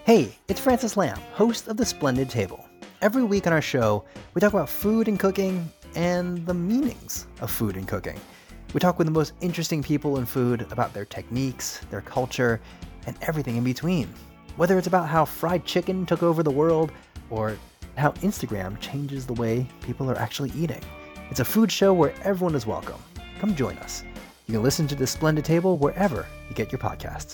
Hey, it's Francis Lamb, host of The Splendid Table. Every week on our show, we talk about food and cooking and the meanings of food and cooking. We talk with the most interesting people in food about their techniques, their culture, and everything in between. Whether it's about how fried chicken took over the world or how Instagram changes the way people are actually eating. It's a food show where everyone is welcome. Come join us. You can listen to The Splendid Table wherever you get your podcasts.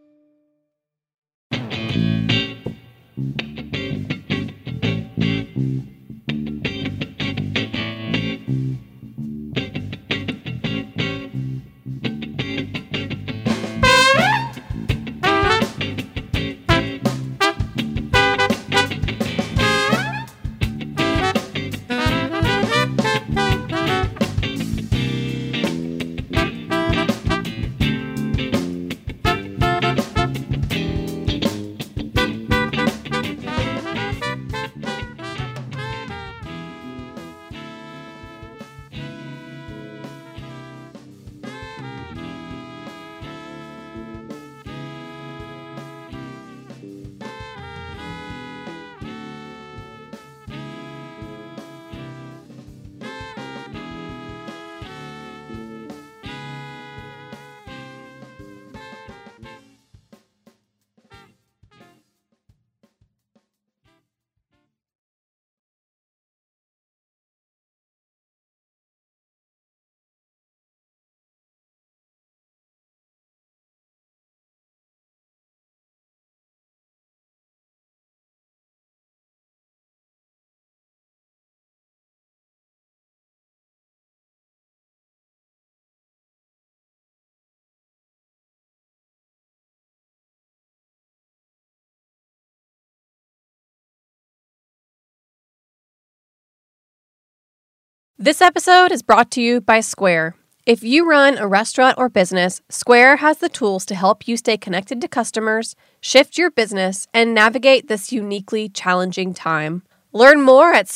This episode is brought to you by Square. If you run a restaurant or business, Square has the tools to help you stay connected to customers, shift your business, and navigate this uniquely challenging time. Learn more at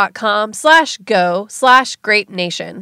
square.com/go/greatnation.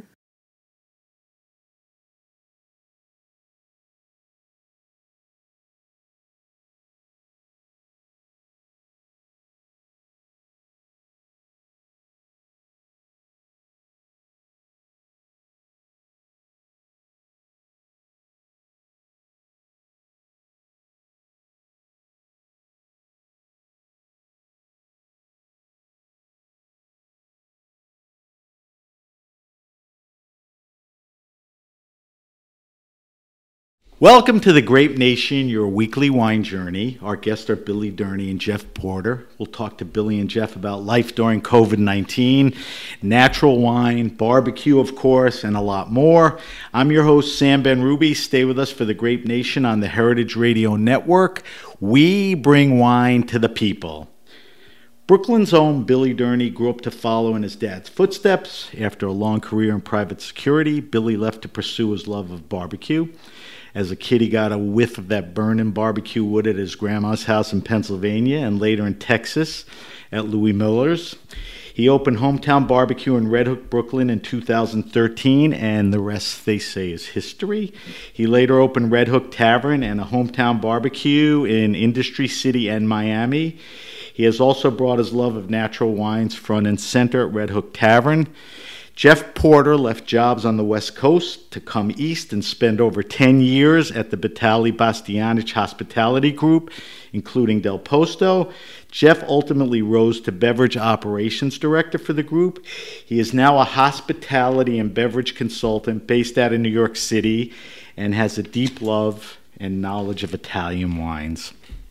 Welcome to the Grape Nation, your weekly wine journey. Our guests are Billy Durney and Jeff Porter. We'll talk to Billy and Jeff about life during COVID-19, natural wine, barbecue, of course, and a lot more. I'm your host, Sam Ben-Ruby. Stay with us for the Grape Nation on the Heritage Radio Network. We bring wine to the people. Brooklyn's own Billy Durney grew up to follow in his dad's footsteps. After a long career in private security, Billy left to pursue his love of barbecue. As a kid, he got a whiff of that burning barbecue wood at his grandma's house in Pennsylvania and later in Texas at Louis Miller's. He opened Hometown Barbecue in Red Hook, Brooklyn in 2013, and the rest, they say, is history. He later opened Red Hook Tavern and a Hometown Barbecue in Industry City and Miami. He has also brought his love of natural wines front and center at Red Hook Tavern. Jeff Porter left jobs on the West Coast to come east and spend over 10 years at the Batali Bastianich Hospitality Group, including Del Posto. Jeff ultimately rose to beverage operations director for the group. He is now a hospitality and beverage consultant based out of New York City and has a deep love and knowledge of Italian wines.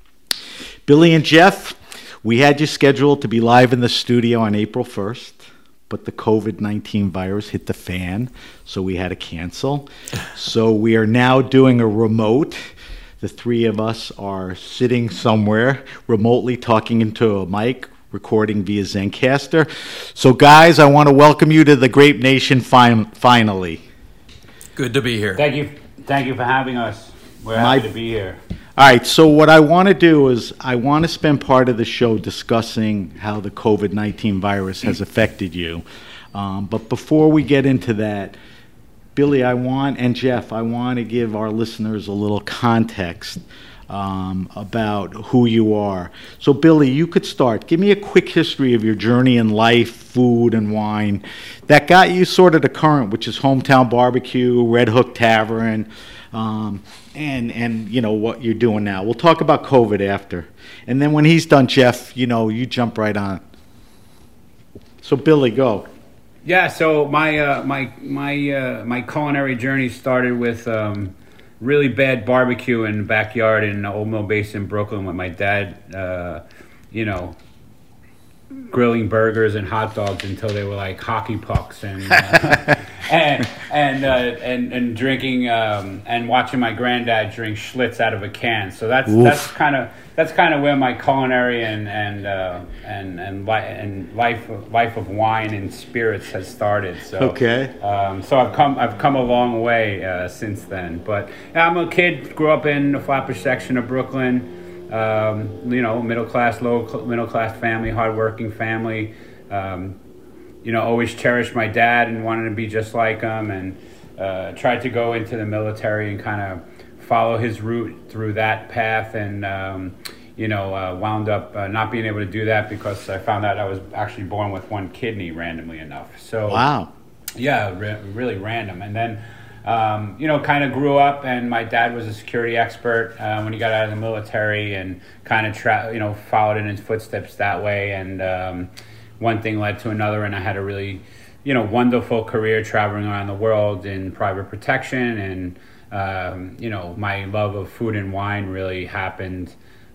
Billy and Jeff, we had you scheduled to be live in the studio on April 1st. But the COVID-19 virus hit the fan, so we had to cancel. So we are now doing a remote. The three of us are sitting somewhere remotely talking into a mic, recording via Zencastr. So guys, I want to welcome you to the Grape Nation finally. Good to be here. Thank you for having us. We're happy to be here. All right, so what I want to do is I want to spend part of the show discussing how the COVID-19 virus has affected you. But before we get into that, Billy, and Jeff, I want to give our listeners a little context about who you are. So, Billy, you could start. Give me a quick history of your journey in life, food, and wine that got you sort of to current, which is Hometown Barbecue, Red Hook Tavern, and you know what you're doing now. We'll talk about COVID after, and then when he's done, Jeff, you know, you jump right on. So, Billy, go. Yeah. So my culinary journey started with really bad barbecue in the backyard in Old Mill Basin, Brooklyn, with my dad. Grilling burgers and hot dogs until they were like hockey pucks, and drinking and watching my granddad drink Schlitz out of a can. So that's kind of where my culinary and life of wine and spirits has started. So okay. So I've come a long way since then. But I'm a kid, grew up in the Flatbush section of Brooklyn. Middle class, middle class family, hardworking family. Always cherished my dad and wanted to be just like him, and tried to go into the military and kind of follow his route through that path, and wound up not being able to do that because I found out I was actually born with one kidney randomly enough. So wow, yeah, really random. And then kind of grew up, and my dad was a security expert when he got out of the military, and kind of followed in his footsteps that way. And one thing led to another, and I had a really, wonderful career traveling around the world in private protection. And my love of food and wine really happened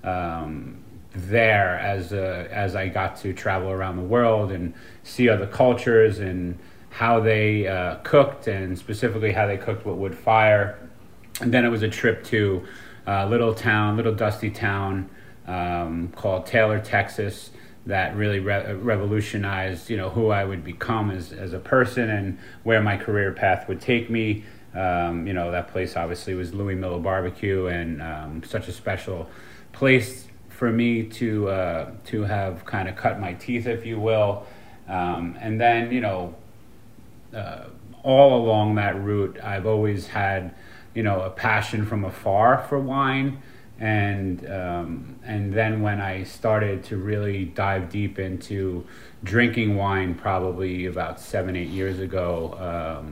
there as I got to travel around the world and see other cultures and how they cooked, and specifically how they cooked with wood fire. And then it was a trip to a little dusty town called Taylor, Texas, that really revolutionized, who I would become as a person and where my career path would take me. That place obviously was Louis Miller Barbecue, and such a special place for me to have kind of cut my teeth, if you will. And then, all along that route, I've always had, a passion from afar for wine. And then when I started to really dive deep into drinking wine, probably about 7-8 years ago,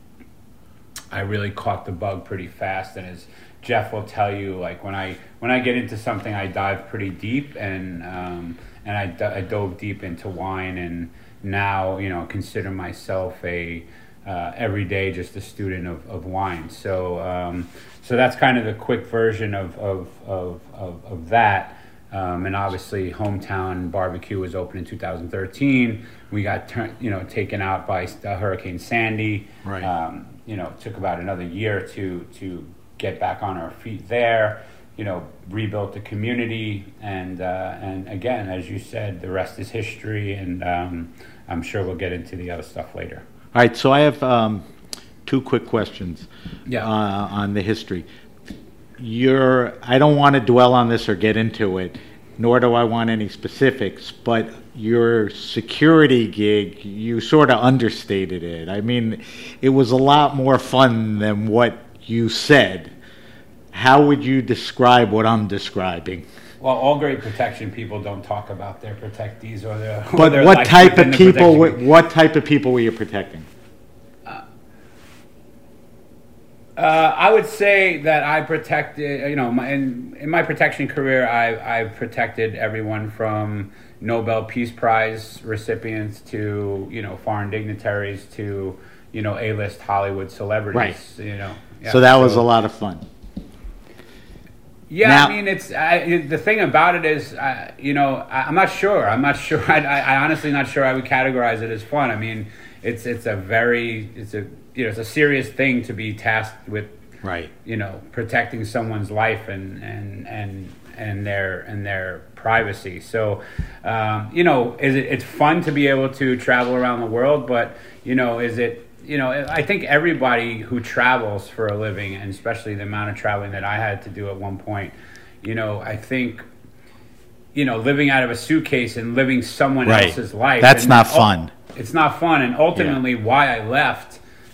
I really caught the bug pretty fast. And as Jeff will tell you, like when I get into something, I dive pretty deep, and I dove deep into wine, and now consider myself every day just a student of wine. So that's kind of the quick version of that. And obviously, Hometown Barbecue was opened in 2013. We got taken out by Hurricane Sandy. Right. Took about another year to get back on our feet there. Rebuilt the community, and again, as you said, the rest is history, and I'm sure we'll get into the other stuff later. All right, so I have two quick questions on the history. I don't want to dwell on this or get into it, nor do I want any specifics, but your security gig, you sort of understated it. I mean, it was a lot more fun than what you said. How would you describe what I'm describing? Well, all great protection people don't talk about their protectees or their. But their what type of people? What type of people were you protecting? I would say that I protected. In my protection career, I've protected everyone from Nobel Peace Prize recipients to foreign dignitaries to A-list Hollywood celebrities. Right. So that was a lot of fun. Yeah, now, I mean, the thing about it is, I'm not sure. I honestly not sure I would categorize it as fun. I mean, it's a serious thing to be tasked with, right? Protecting someone's life and their privacy. So, it's fun to be able to travel around the world, but is it? I think everybody who travels for a living, and especially the amount of traveling that I had to do at one point, I think, living out of a suitcase and living someone else's life. That's not fun. It's not fun. And ultimately why I left,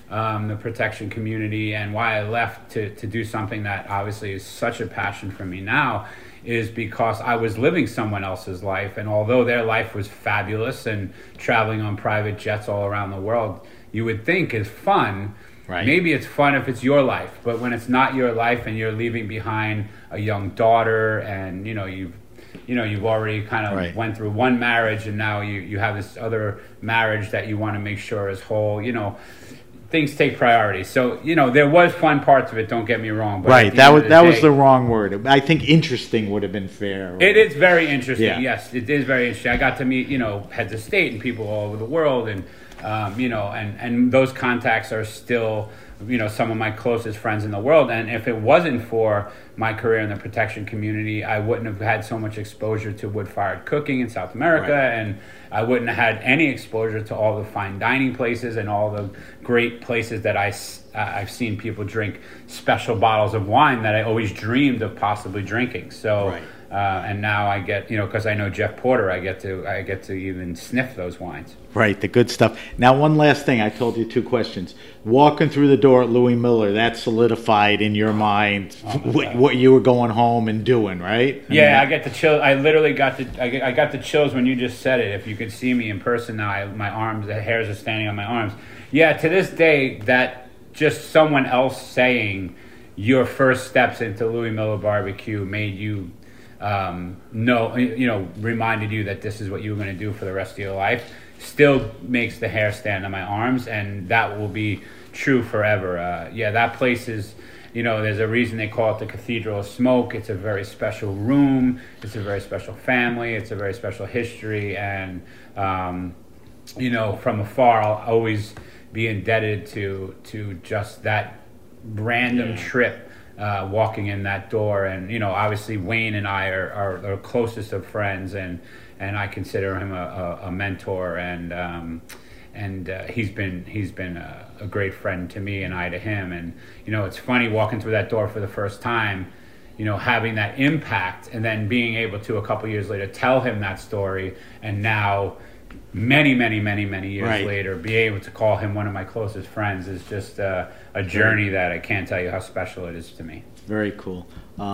the protection community, and why I left to do something that obviously is such a passion for me now, is because I was living someone else's life. And although their life was fabulous and traveling on private jets all around the world, you would think is fun. Right. Maybe it's fun if it's your life, but when it's not your life and you're leaving behind a young daughter, and you've already kind of Right. went through one marriage, and now you have this other marriage that you want to make sure is whole, things take priority. So, there was fun parts of it, don't get me wrong. But Right. at the That end was of that the was day, the wrong word. I think interesting would have been fair. it is very interesting. Yeah. Yes, it is very interesting. I got to meet, heads of state and people all over the world, and and those contacts are still, some of my closest friends in the world. And if it wasn't for my career in the protection community, I wouldn't have had so much exposure to wood-fired cooking in South America, Right. and I wouldn't have had any exposure to all the fine dining places and all the great places that I've seen people drink special bottles of wine that I always dreamed of possibly drinking. So, Right. and now I get, because I know Jeff Porter, I get to even sniff those wines. Right, the good stuff. Now, one last thing. I told you 2 questions. Walking through the door at Louis Miller, that solidified in your mind what you were going home and doing, right? Yeah, I get the chill. I literally got I got the chills when you just said it. If you could see me in person now, my arms, the hairs are standing on my arms. Yeah, to this day, that just someone else saying your first steps into Louis Miller Barbecue made you reminded you that this is what you were going to do for the rest of your life, still makes the hair stand on my arms, and that will be true forever. That place is, there's a reason they call it the Cathedral of Smoke. It's a very special room. It's a very special family. It's a very special history. And, from afar, I'll always be indebted to just that random trip, walking in that door. And, obviously Wayne and I are the closest of friends, and I consider him a mentor, and he's been a great friend to me, and I to him. And it's funny walking through that door for the first time, having that impact, and then being able to a couple years later tell him that story, and now many years Right. later be able to call him one of my closest friends is just a journey that I can't tell you how special it is to me. Very cool.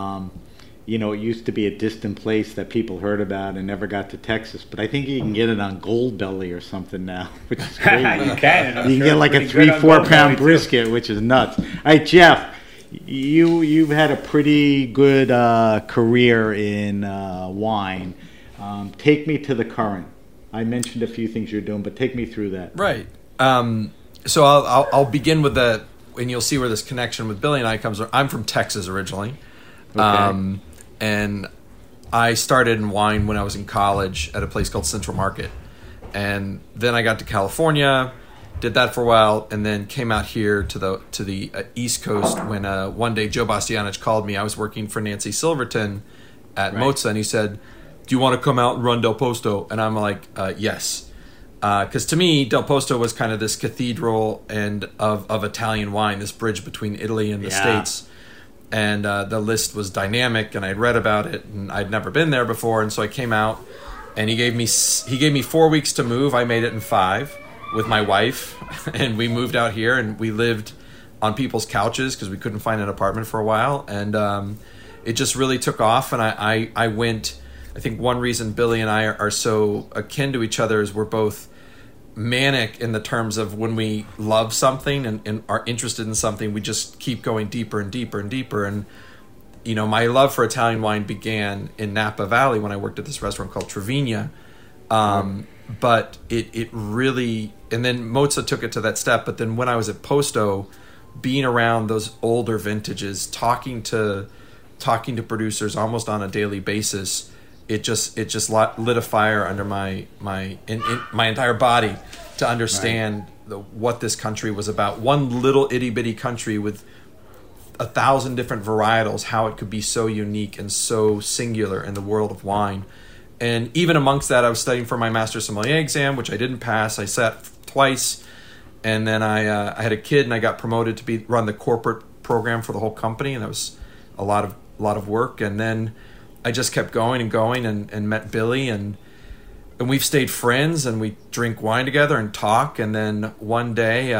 It used to be a distant place that people heard about and never got to Texas, but I think you can get it on Gold Belly or something now, which is crazy. You can. And I'm You can sure get it's like a pretty good on 3-4 Gold Belly, pound too. brisket, which is nuts. All right, Jeff, you've had a pretty good career in wine. Take me to the current. I mentioned a few things you're doing, but take me through that. Right. So I'll begin with that, and you'll see where this connection with Billy and I comes. I'm from Texas originally. Okay. And I started in wine when I was in college at a place called Central Market. And then I got to California, did that for a while, and then came out here to the East Coast when one day Joe Bastianich called me. I was working for Nancy Silverton at Right. Mozza, and he said, "Do you want to come out and run Del Posto?" And I'm like, yes. Because to me, Del Posto was kind of this cathedral and of Italian wine, this bridge between Italy and the Yeah. States. And the list was dynamic, and I'd read about it, and I'd never been there before, and so I came out, and he gave me 4 weeks to move. I made it in 5 with my wife, and we moved out here, and we lived on people's couches because we couldn't find an apartment for a while, and it just really took off. And I went. I think one reason Billy and I are so akin to each other is we're both manic in the terms of when we love something and are interested in something, we just keep going deeper and deeper and deeper. And my love for Italian wine began in Napa Valley when I worked at this restaurant called Treviña. But it really, and then Mozza took it to that step. But then when I was at Posto, being around those older vintages, talking to producers almost on a daily basis, it just lit a fire under my entire body to understand what this country was about. One little itty bitty country with 1,000 different varietals, how it could be so unique and so singular in the world of wine. And even amongst that, I was studying for my Master Sommelier exam, which I didn't pass. I sat twice, and then I had a kid, and I got promoted to run the corporate program for the whole company, and that was a lot of work. And then I just kept going and met Billy, and we've stayed friends, and we drink wine together and talk. And then one day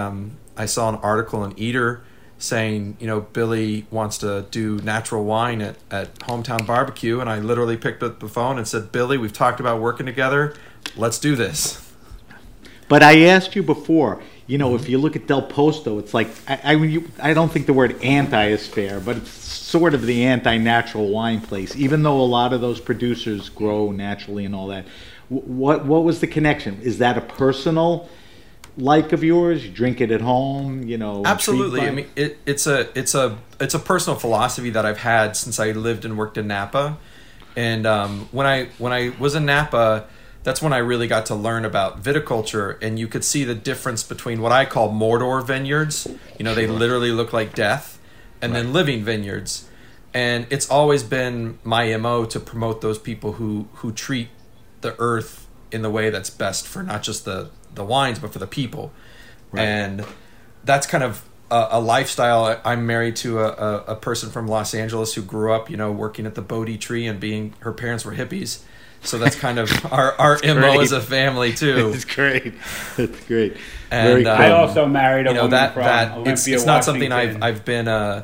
I saw an article in Eater saying, Billy wants to do natural wine at Hometown Barbecue, and I literally picked up the phone and said, Billy, we've talked about working together. Let's do this. But I asked you before, if you look at Del Posto, it's like, I don't think the word anti is fair, but it's sort of the anti-natural wine place, even though a lot of those producers grow naturally and all that. What was the connection? Is that a personal like of yours? You drink it at home, Absolutely. I mean, it's a personal philosophy that I've had since I lived and worked in Napa. And when I was in Napa, that's when I really got to learn about viticulture, and you could see the difference between what I call Mordor vineyards. They literally look like death, and then living vineyards. And it's always been my MO to promote those people who treat the earth in the way that's best for not just the wines, but for the people. Right. And that's kind of a lifestyle. I'm married to a person from Los Angeles who grew up, working at the Bodhi tree and her parents were hippies. So that's kind of our MO as a family too. It's great. That's great. And very cool. I also married a woman from Olympia, it's not something I've been a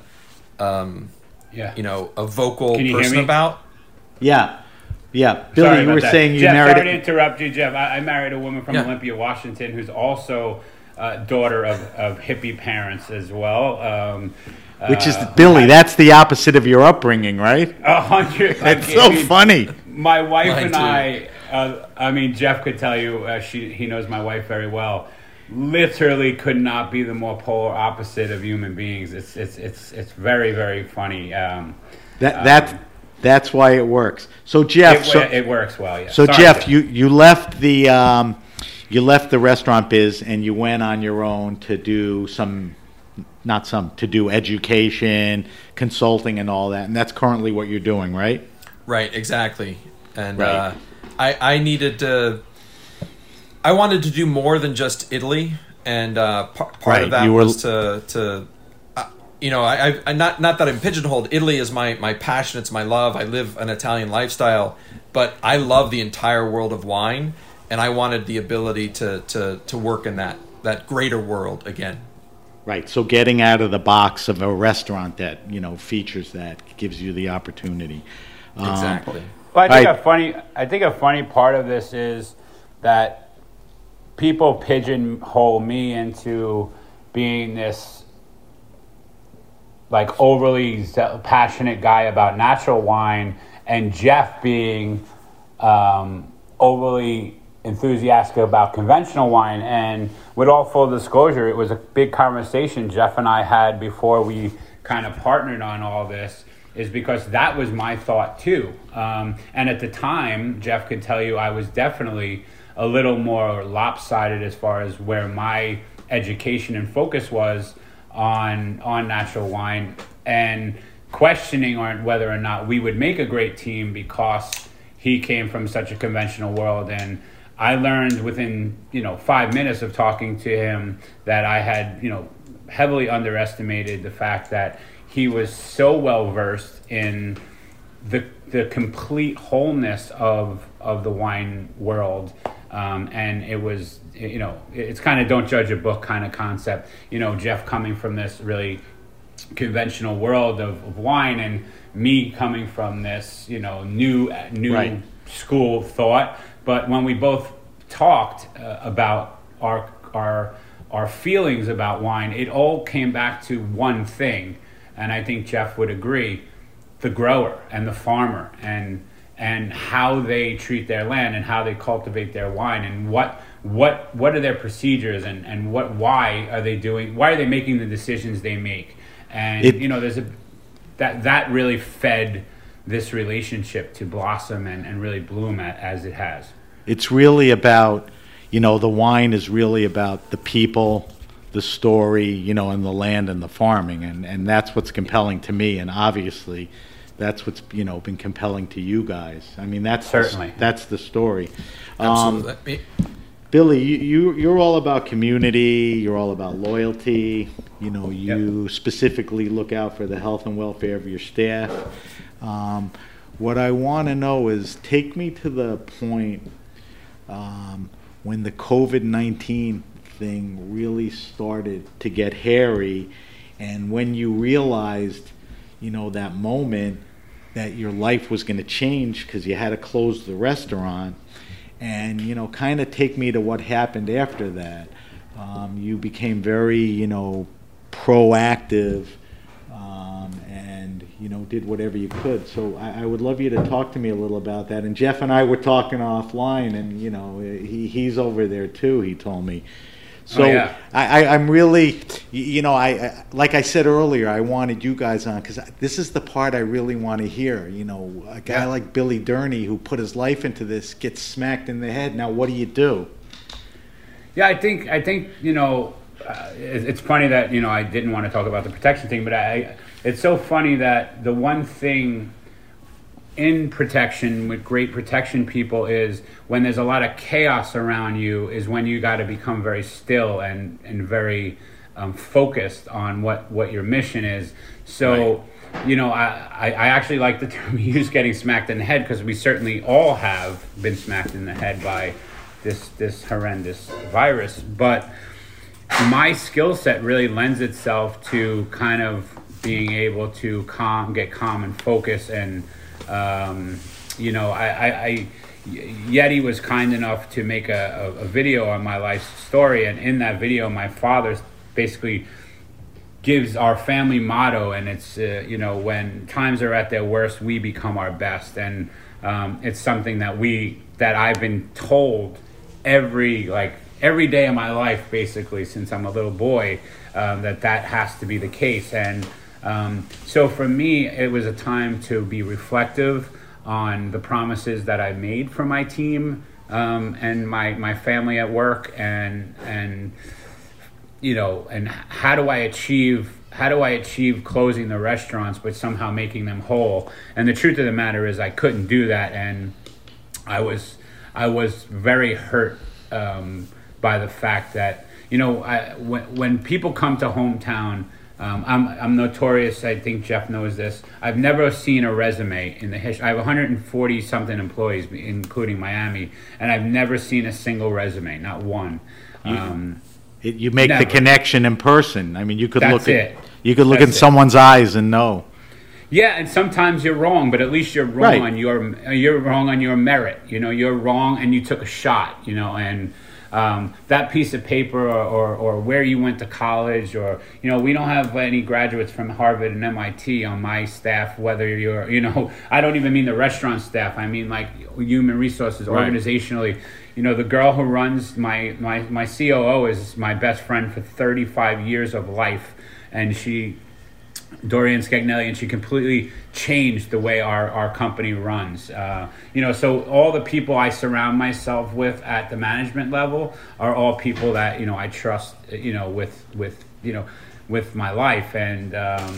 vocal person about. Yeah. Yeah, Billy, sorry you were that. saying you Jeff, married... Sorry to interrupt you, Jeff. I married a woman from Olympia, Washington, who's also daughter of hippie parents as well. Which is, Billy, that's the opposite of your upbringing, right? 100. It's so funny. My wife Mine and I, Jeff could tell you, he knows my wife very well, literally could not be the more polar opposite of human beings. It's very, very funny. That's why it works. So Jeff, it works well. Yeah. So sorry, Jeff, you left the restaurant biz and you went on your own to do to do education, consulting, and all that. And that's currently what you're doing, right? Right, exactly. And right. I wanted to do more than just Italy, and part of that was to. Not that I'm pigeonholed. Italy is my passion. It's my love. I live an Italian lifestyle, but I love the entire world of wine, and I wanted the ability to work in that greater world again. Right. So getting out of the box of a restaurant that features that gives you the opportunity. Exactly. Well, I think a funny part of this is that people pigeonhole me into being this like overly passionate guy about natural wine, and Jeff being overly enthusiastic about conventional wine. And with all full disclosure, it was a big conversation Jeff and I had before we kind of partnered on all this, is because that was my thought too. And at the time, Jeff could tell you I was definitely a little more lopsided as far as where my education and focus was on natural wine, and questioning on whether or not we would make a great team because he came from such a conventional world. And I learned within 5 minutes of talking to him that I had heavily underestimated the fact that he was so well versed in the complete wholeness of the wine world. And it was, it's kind of don't judge a book kind of concept. Jeff coming from this really conventional world of wine, and me coming from this, new right. school thought. But when we both talked about our feelings about wine, it all came back to one thing. And I think Jeff would agree, the grower and the farmer, and how they treat their land and how they cultivate their wine, and what are their procedures, and why are they making the decisions they make. And there's that really fed this relationship to blossom and really bloom as it has. It's really about, the wine is really about the people, the story, and the land and the farming, and that's what's compelling to me, and obviously that's what's been compelling to you guys. I mean, that's certainly that's the story. Absolutely. Billy, you're all about community. You're all about loyalty. You specifically look out for the health and welfare of your staff. What I want to know is, take me to the point when the COVID-19 everything really started to get hairy. And when you realized, that moment that your life was going to change because you had to close the restaurant, and, kind of take me to what happened after that. You became very, proactive, and, did whatever you could. So I would love you to talk to me a little about that. And Jeff and I were talking offline, and, he's over there too, he told me. So yeah. I'm really, I like I said earlier, I wanted you guys on because this is the part I really want to hear. A guy like Billy Durney, who put his life into this, gets smacked in the head. Now, what do you do? Yeah, I think it's funny that I didn't want to talk about the protection thing, but it's so funny that the one thing in protection with great protection people is when there's a lot of chaos around you is when you got to become very still and very focused on what your mission is. So, right. I actually like the term you use, getting smacked in the head, because we certainly all have been smacked in the head by this horrendous virus. But my skill set really lends itself to kind of being able to get calm and focus. And Yeti was kind enough to make a video on my life story, and in that video my father basically gives our family motto, and it's when times are at their worst, we become our best. And it's something that I've been told every day of my life, basically since I'm a little boy, that has to be the case. And so for me, it was a time to be reflective on the promises that I made for my team and my family at work, and how do I achieve closing the restaurants but somehow making them whole. And the truth of the matter is I couldn't do that, and I was very hurt by the fact that when people come to hometown, I'm notorious. I think Jeff knows this. I've never seen a resume in the history. I have 140 something employees, including Miami, and I've never seen a single resume, not one. You make the connection in person. I mean, you could look in someone's eyes and know. Yeah, and sometimes you're wrong, but at least you're wrong on you're wrong on your merit. You're wrong, and you took a shot. And that piece of paper or where you went to college, or we don't have any graduates from Harvard and MIT on my staff. Whether you're I don't even mean the restaurant staff. I mean like human resources, organizationally. The girl who runs my COO is my best friend for 35 years of life, and Dorian Scagnelli, and she completely changed the way our company runs. So all the people I surround myself with at the management level are all people that I trust. With my life, and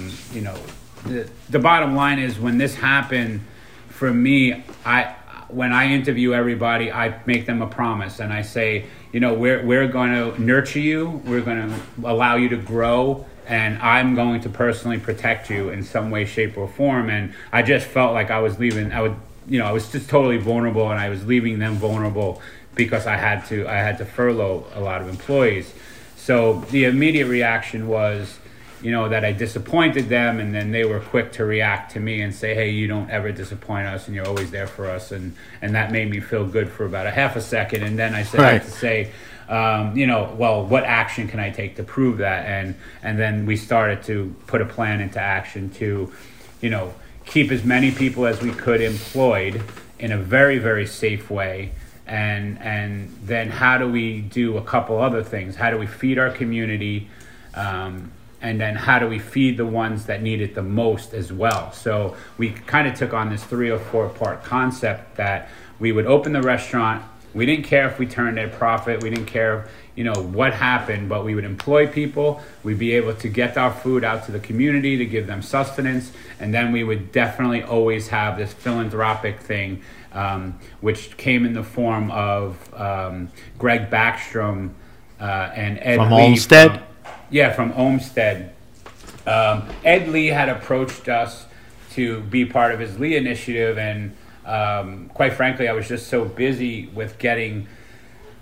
the bottom line is, when this happened for me, when I interview everybody, I make them a promise, and I say, we're going to nurture you, we're going to allow you to grow, and I'm going to personally protect you in some way, shape, or form. And I just felt like I was leaving. I was just totally vulnerable, and I was leaving them vulnerable because I had to furlough a lot of employees. So the immediate reaction was, that I disappointed them, and then they were quick to react to me and say, hey, you don't ever disappoint us, and you're always there for us. And that made me feel good for about a half a second. And then I had to say, well, what action can I take to prove that? And then we started to put a plan into action to, keep as many people as we could employed in a very, very safe way. And then how do we do a couple other things? How do we feed our community? And then how do we feed the ones that need it the most as well? So we kind of took on this 3 or 4 part concept that we would open the restaurant. We didn't care if we turned a profit. We didn't care, what happened, but we would employ people. We'd be able to get our food out to the community to give them sustenance. And then we would definitely always have this philanthropic thing, which came in the form of Greg Backstrom and Ed from Lee Olmsted. From Olmsted. Ed Lee had approached us to be part of his Lee initiative, and quite frankly, I was just so busy with getting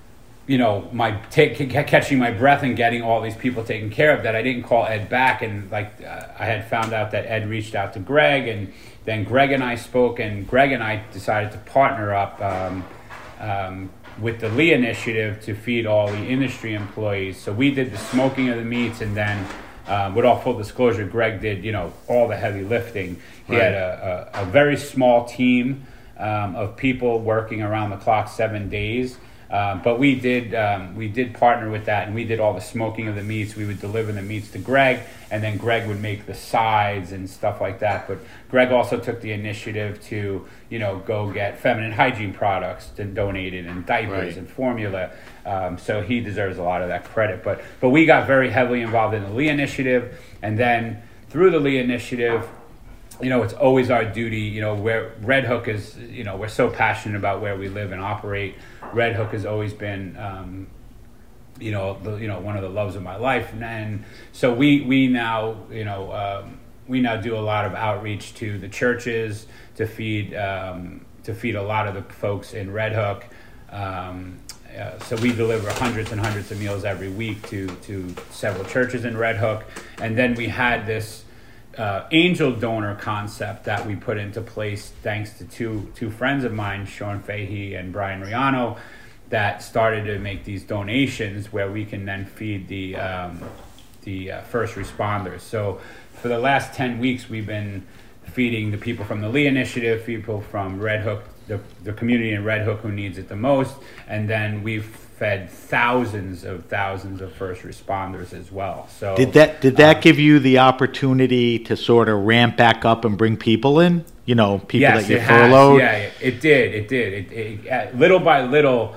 catching my breath and getting all these people taken care of, that I didn't call Ed back. And I had found out that Ed reached out to Greg, and then Greg and I spoke, and Greg and I decided to partner up with the Lee Initiative to feed all the industry employees. So we did the smoking of the meats, and then with all full disclosure, Greg did all the heavy lifting. He had a very small team of people working around the clock 7 days. But we did partner with that, and we did all the smoking of the meats. We would deliver the meats to Greg, and then Greg would make the sides and stuff like that. But Greg also took the initiative to, go get feminine hygiene products and donated, and diapers and formula. So he deserves a lot of that credit. But we got very heavily involved in the Lee Initiative, and then through the Lee Initiative, it's always our duty, where Red Hook is, we're so passionate about where we live and operate. Red Hook has always been, one of the loves of my life. And so we now do a lot of outreach to the churches to feed a lot of the folks in Red Hook. So we deliver hundreds and hundreds of meals every week to several churches in Red Hook. And then we had this angel donor concept that we put into place thanks to two friends of mine, Sean Fahey and Brian Riano, that started to make these donations where we can then feed the first responders. So for the last 10 weeks, we've been feeding the people from the Lee Initiative, people from Red Hook, the community in Red Hook who needs it the most, and then we've fed thousands of first responders as well. So did that give you the opportunity to sort of ramp back up and bring people in? People yes, that you furloughed? Yeah, it did. It little by little,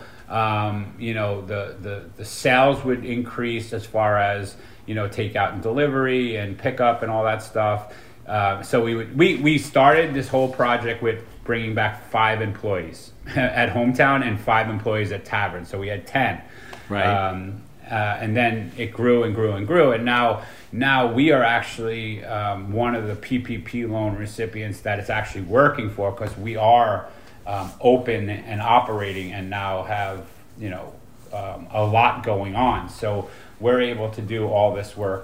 the sales would increase as far as, takeout and delivery and pickup and all that stuff. So we started this whole project with bringing back 5 employees at Hometown and 5 employees at Tavern. So we had 10. Right. And then it grew and grew and grew. And now we are actually one of the PPP loan recipients that it's actually working for, because we are open and operating and now have, a lot going on. So we're able to do all this work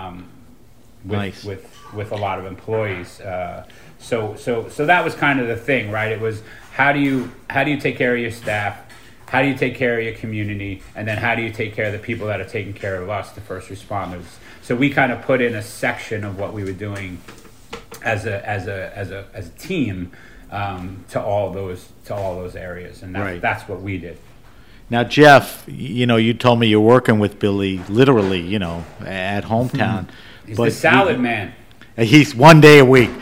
with a lot of employees. So that was kind of the thing, right? It was how do you take care of your staff, how do you take care of your community, and then how do you take care of the people that are taking care of us, the first responders. So we kind of put in a section of what we were doing as a team to all those areas, and that's what we did. Now, Jeff, you told me you're working with Billy literally, at Hometown. He's the salad man. He's 1 day a week.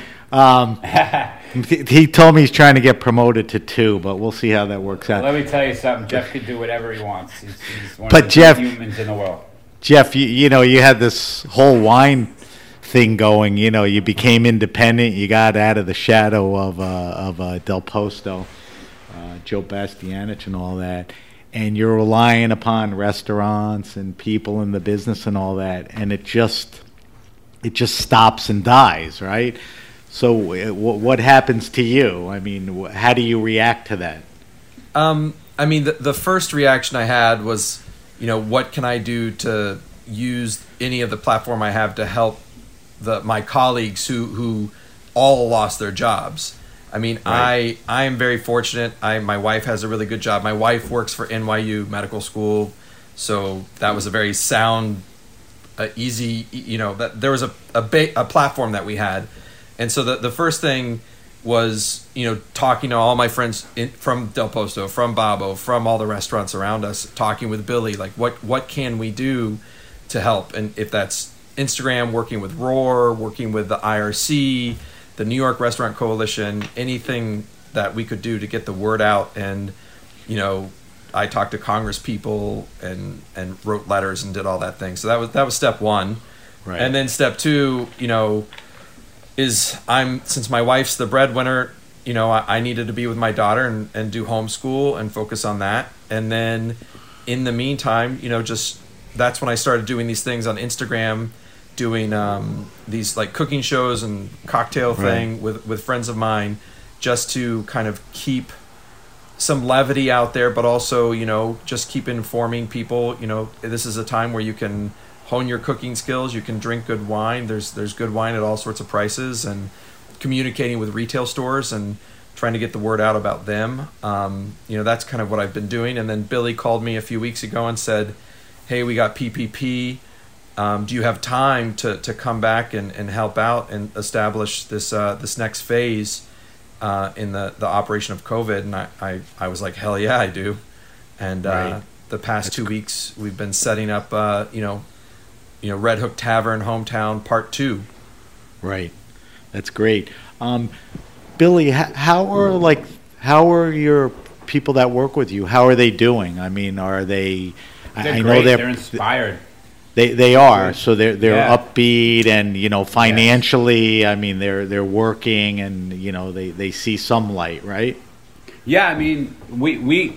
He told me he's trying to get promoted to 2, but we'll see how that works out. Let me tell you something. Jeff could do whatever he wants. He's one of the Jeff, best humans in the world. Jeff, you had this whole wine thing going. You became independent. You got out of the shadow of Del Posto, Joe Bastianich and all that. And you're relying upon restaurants and people in the business and all that. And it just stops and dies, right? So what happens to you? I mean, how do you react to that? The first reaction I had was, what can I do to use any of the platform I have to help my colleagues who all lost their jobs. I mean, right. I am very fortunate. My wife has a really good job. My wife works for NYU Medical School, so that was a very sound, easy. That there was a platform that we had, and so the first thing was talking to all my friends from Del Posto, from Babbo, from all the restaurants around us, talking with Billy, like what can we do to help, and if that's Instagram, working with Roar, working with the IRC. The New York Restaurant Coalition, anything that we could do to get the word out. And, I talked to Congress people and wrote letters and did all that thing. So that was step one. Right. And then step two, is since my wife's the breadwinner, I needed to be with my daughter and do homeschool and focus on that. And then in the meantime, that's when I started doing these things on Instagram, doing these like cooking shows and cocktail thing with friends of mine, just to kind of keep some levity out there, but also, just keep informing people. This is a time where you can hone your cooking skills. You can drink good wine. There's good wine at all sorts of prices, and communicating with retail stores and trying to get the word out about them. That's kind of what I've been doing. And then Billy called me a few weeks ago and said, hey, we got PPP. Do you have time to come back and help out and establish this next phase in the operation of COVID? And I was like, hell yeah, I do. And Right. The past 2 weeks, we've been setting up, Red Hook Tavern Hometown Part 2. Right. That's great. Billy, how are your people that work with you? How are they doing? I mean, are they? They're I great. know They're inspired. They are. So they're Yeah. upbeat, and financially, I mean, they're working, and they see some light, right? Yeah, I mean, we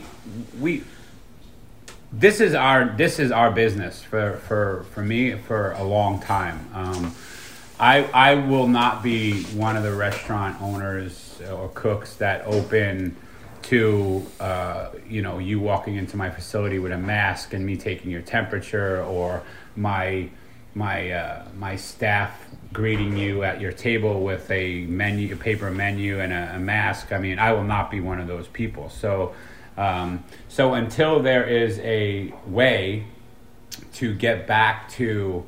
this is our business for me for a long time. I will not be one of the restaurant owners or cooks that open to you walking into my facility with a mask and me taking your temperature, or my staff greeting you at your table with a paper menu and a mask. I mean, I will not be one of those people. So until there is a way to get back to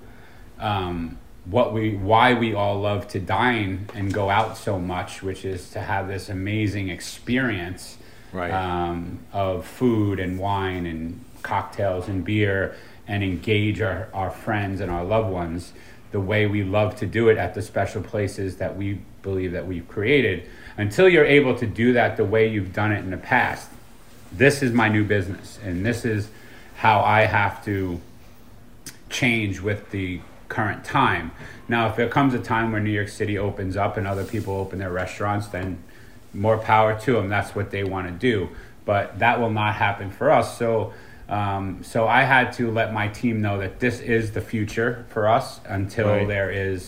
why we all love to dine and go out so much, which is to have this amazing experience, Right. of food and wine and cocktails and beer, and engage our friends and our loved ones the way we love to do it at the special places that we believe that we've created. Until you're able to do that the way you've done it in the past, this is my new business, and this is how I have to change with the current time. Now, if there comes a time where New York City opens up and other people open their restaurants, then more power to them. That's what they want to do. But that will not happen for us. So I had to let my team know that this is the future for us until Right. there is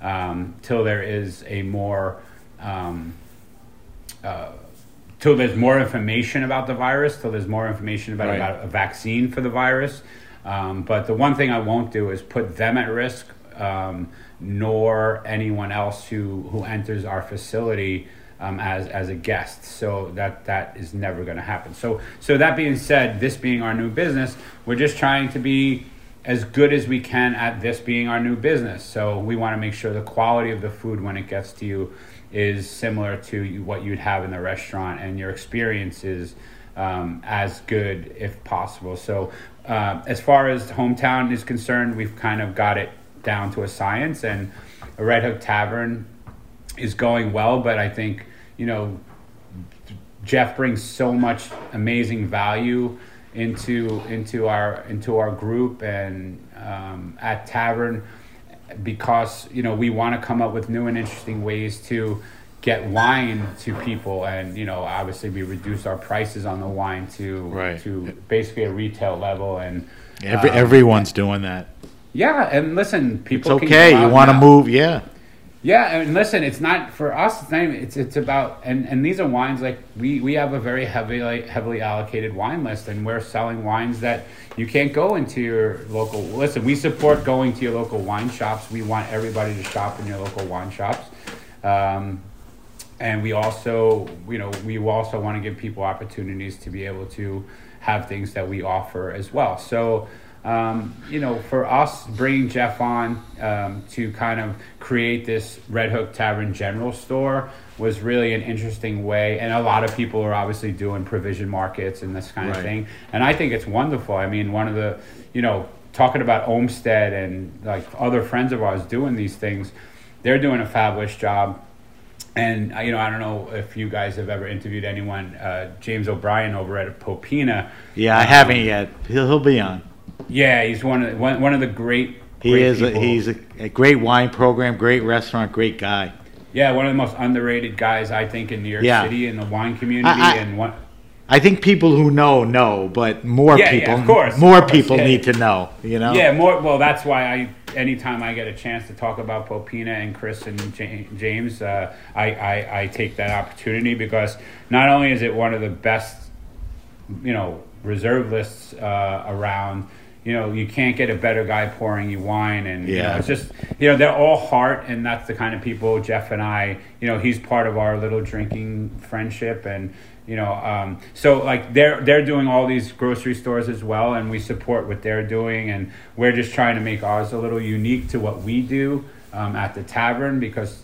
a more till there's more information about the virus, till there's more information Right. about a vaccine for the virus. But the one thing I won't do is put them at risk, nor anyone else who enters our facility as a guest. So that is never going to happen. So that being said, this being our new business, we're just trying to be as good as we can at this being our new business. So we want to make sure the quality of the food when it gets to you is similar to what you'd have in the restaurant, and your experience is as good if possible. So as far as Hometown is concerned, we've kind of got it down to a science, and a Red Hook Tavern is going well, but I think, Jeff brings so much amazing value into our group and at Tavern, because we want to come up with new and interesting ways to get wine to people, and obviously we reduce our prices on the wine to basically a retail level, and Everyone's doing that. yeah, and listen, It's people can okay. go out You want to now. move, yeah. Yeah, and listen, it's not for us. It's not even, it's about, and these are wines like we have a very heavily allocated wine list, and we're selling wines that you can't go into your local. Listen, we support going to your local wine shops. We want everybody to shop in your local wine shops, and we also want to give people opportunities to be able to have things that we offer as well. So. For us, bringing Jeff on to kind of create this Red Hook Tavern general store was really an interesting way. And a lot of people are obviously doing provision markets and this kind of thing. And I think it's wonderful. I mean, one of the, talking about Olmsted and like other friends of ours doing these things, they're doing a fabulous job. And, I don't know if you guys have ever interviewed anyone, James O'Brien over at Popina. Yeah, I haven't yet. He'll be on. Yeah, he's one of the great. He's people. a great wine program, great restaurant, great guy. Yeah, one of the most underrated guys I think in New York City in the wine community, I think people who know, but more people, of course, need to know. Yeah, more. Well, that's why anytime I get a chance to talk about Popina and Chris and James, I take that opportunity, because not only is it one of the best reserve lists around. You can't get a better guy pouring you wine, and it's just they're all heart, and that's the kind of people Jeff and I. He's part of our little drinking friendship, and so like they're doing all these grocery stores as well, and we support what they're doing, and we're just trying to make ours a little unique to what we do at the tavern, because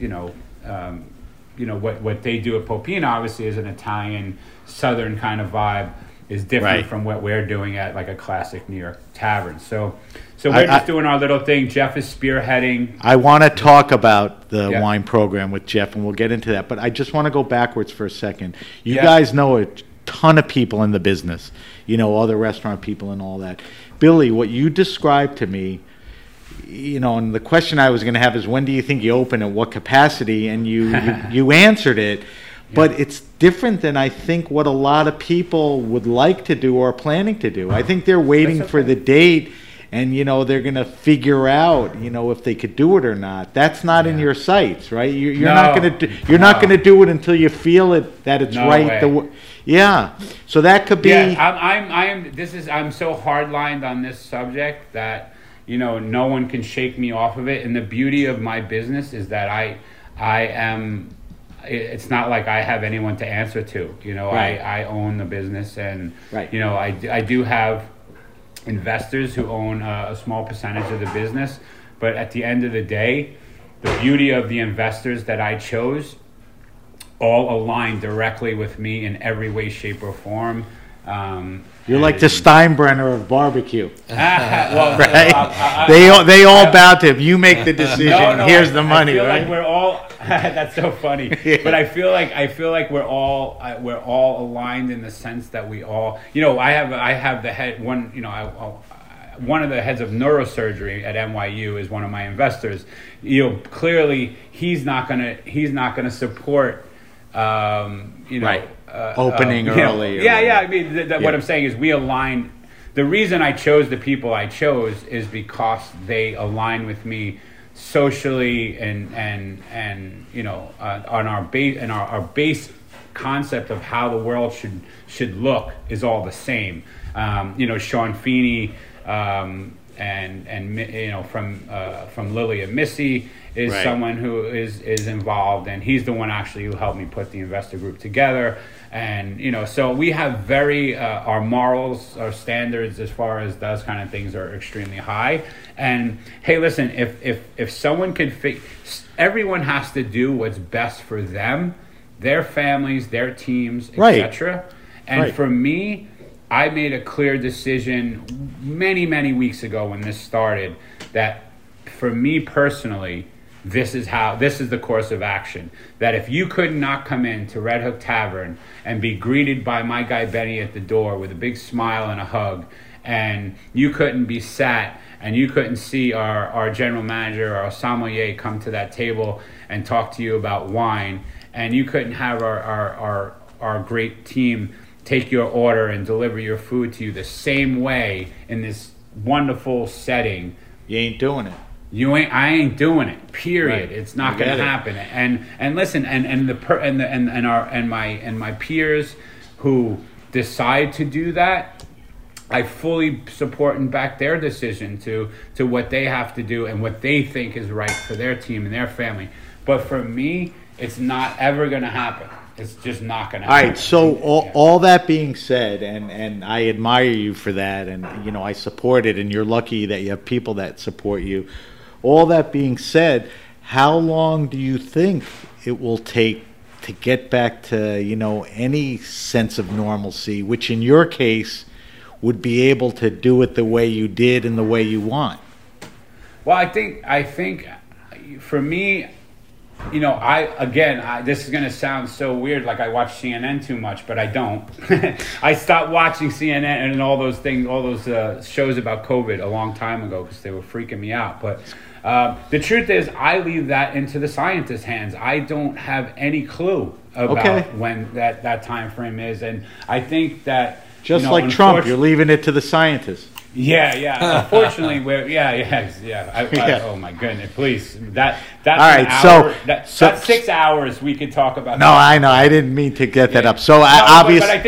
what they do at Popina obviously is an Italian Southern kind of vibe, is different from what we're doing at like a classic New York tavern. So we're just doing our little thing. Jeff is spearheading. I want to talk about the wine program with Jeff, and we'll get into that. But I just want to go backwards for a second. You guys know a ton of people in the business, other restaurant people and all that. Billy, what you described to me, and the question I was going to have is, when do you think you open, at what capacity? And you answered it. But it's different than I think what a lot of people would like to do or are planning to do. I think they're waiting for the date, and they're going to figure out if they could do it or not. That's not in your sights, right? You're not going to not going to do it until you feel it that it's right. So that could be. I'm so hard-lined on this subject that no one can shake me off of it. And the beauty of my business is that I am. It's not like I have anyone to answer to. I own the business, and I do have investors who own a small percentage of the business. But at the end of the day, the beauty of the investors that I chose all align directly with me in every way, shape, or form. You're like the Steinbrenner of barbecue. Right? They all bow to him. You make the decision. Here's the money. I feel right? Like we're all. That's so funny. But I feel like we're all aligned in the sense that we all. I have the head one. One of the heads of neurosurgery at NYU is one of my investors. Clearly he's not gonna support. Opening early. I mean, what I'm saying is we align. The reason I chose the people I chose is because they align with me socially and on our base, and our base concept of how the world should look is all the same. Sean Feeney and from Lily and Missy is someone who is involved, and he's the one actually who helped me put the investor group together. And so we have very our morals, our standards as far as those kind of things are extremely high. And hey, listen, if someone could everyone has to do what's best for them, their families, their teams, etc. And for me, I made a clear decision many weeks ago when this started that for me personally, this is the course of action. That if you could not come in to Red Hook Tavern and be greeted by my guy Benny at the door with a big smile and a hug, and you couldn't be sat and you couldn't see our general manager or our sommelier come to that table and talk to you about wine, and you couldn't have our great team take your order and deliver your food to you the same way in this wonderful setting, you ain't doing it. I ain't doing it. Period. Right. It's not going to happen. And listen, my peers who decide to do that, I fully support and back their decision to what they have to do and what they think is right for their team and their family. But for me, it's not ever going to happen. It's just not going to happen. All right, so all that being said, and I admire you for that, and I support it, and you're lucky that you have people that support you. All that being said, how long do you think it will take to get back to, any sense of normalcy, which in your case would be able to do it the way you did and the way you want? Well, I think for me, this is going to sound so weird, like I watch CNN too much, but I don't. I stopped watching CNN and all those things, all those shows about COVID a long time ago because they were freaking me out. But the truth is, I leave that into the scientists' hands. I don't have any clue about when that time frame is, and I think that just like Trump, you're leaving it to the scientists. Yeah. Unfortunately, oh my goodness, please. That's all right. Hour, that's 6 hours we could talk about. No, I know. I didn't mean to get that up. So obviously, but I think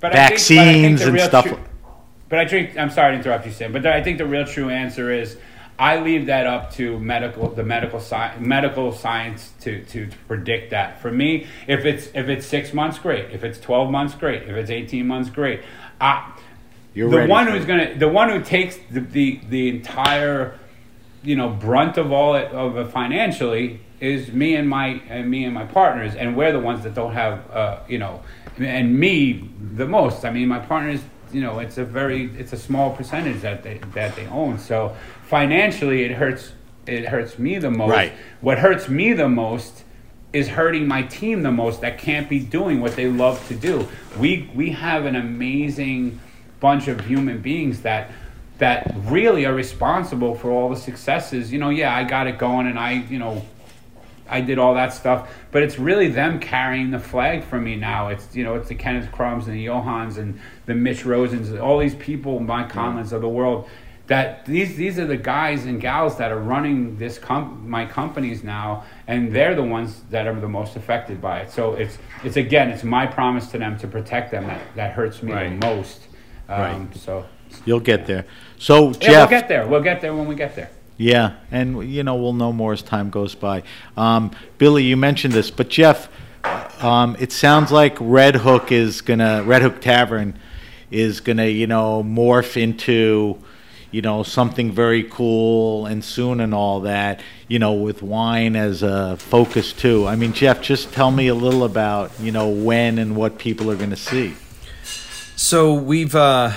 vaccines and stuff. I'm sorry to interrupt you, Sam, but I think the real true answer is I leave that up to medical science to predict that. For me, if it's 6 months, great. If it's 12 months, great. If it's 18 months, great. The one who takes the entire brunt of all it financially is me and my partners, and we're the ones that don't have and me the most. I mean, my partners, it's a small percentage that they own. So financially, it hurts me the most. Right. What hurts me the most is hurting my team the most that can't be doing what they love to do. We have an amazing bunch of human beings that really are responsible for all the successes. I got it going, and I did all that stuff, but it's really them carrying the flag for me now. It's it's the Kenneth Crum's and the Johans and the Mitch Rosens, all these people, Mike Conlins of the world. That these are the guys and gals that are running my companies now, and they're the ones that are the most affected by it. So it's my promise to them to protect them that hurts me the most. So you'll get there. So Jeff, we'll get there. We'll get there when we get there. Yeah, and we'll know more as time goes by. Billy, you mentioned this, but Jeff, it sounds like Red Hook Tavern is gonna morph into something very cool and soon and all that, with wine as a focus too. I mean, Jeff, just tell me a little about when and what people are going to see. So we've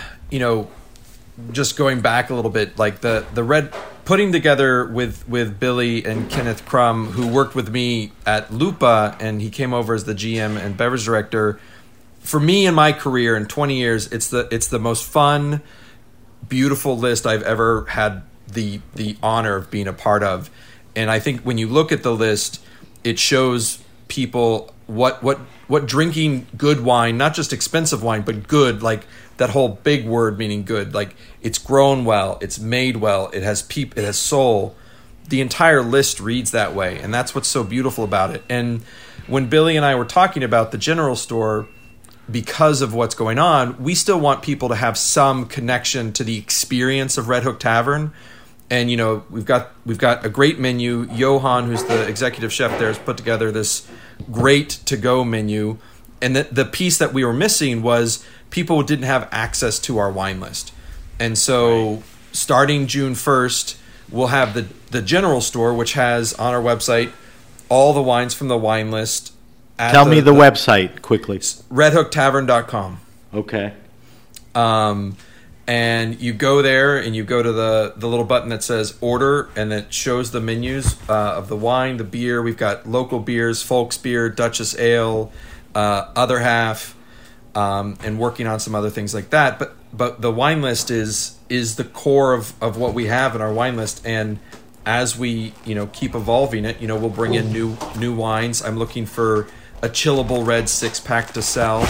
just going back a little bit, like the putting together with Billy and Kenneth Crum, who worked with me at Lupa, and he came over as the GM and beverage director. For me in my career in 20 years, it's the most fun, beautiful list I've ever had the honor of being a part of. And I think when you look at the list, it shows people what drinking good wine, not just expensive wine, but good, like that whole big word meaning good, like it's grown well, it's made well, it has it has soul. The entire list reads that way, and that's what's so beautiful about it. And when Billy and I were talking about the general store, because of what's going on, we still want people to have some connection to the experience of Red Hook Tavern. And we've got a great menu. Johan, who's the executive chef there, has put together this great to-go menu. And the piece that we were missing was people didn't have access to our wine list. And so starting June 1st, we'll have the general store, which has on our website all the wines from the wine list. Tell me the website quickly. redhooktavern.com. Okay. And you go there and you go to the little button that says order, and it shows the menus of the wine, the beer. We've got local beers, Folks Beer, Duchess Ale, Other Half, and working on some other things like that. But the wine list is the core of what we have in our wine list. And as we keep evolving it, we'll bring in new wines. I'm looking for a chillable red 6-pack to sell.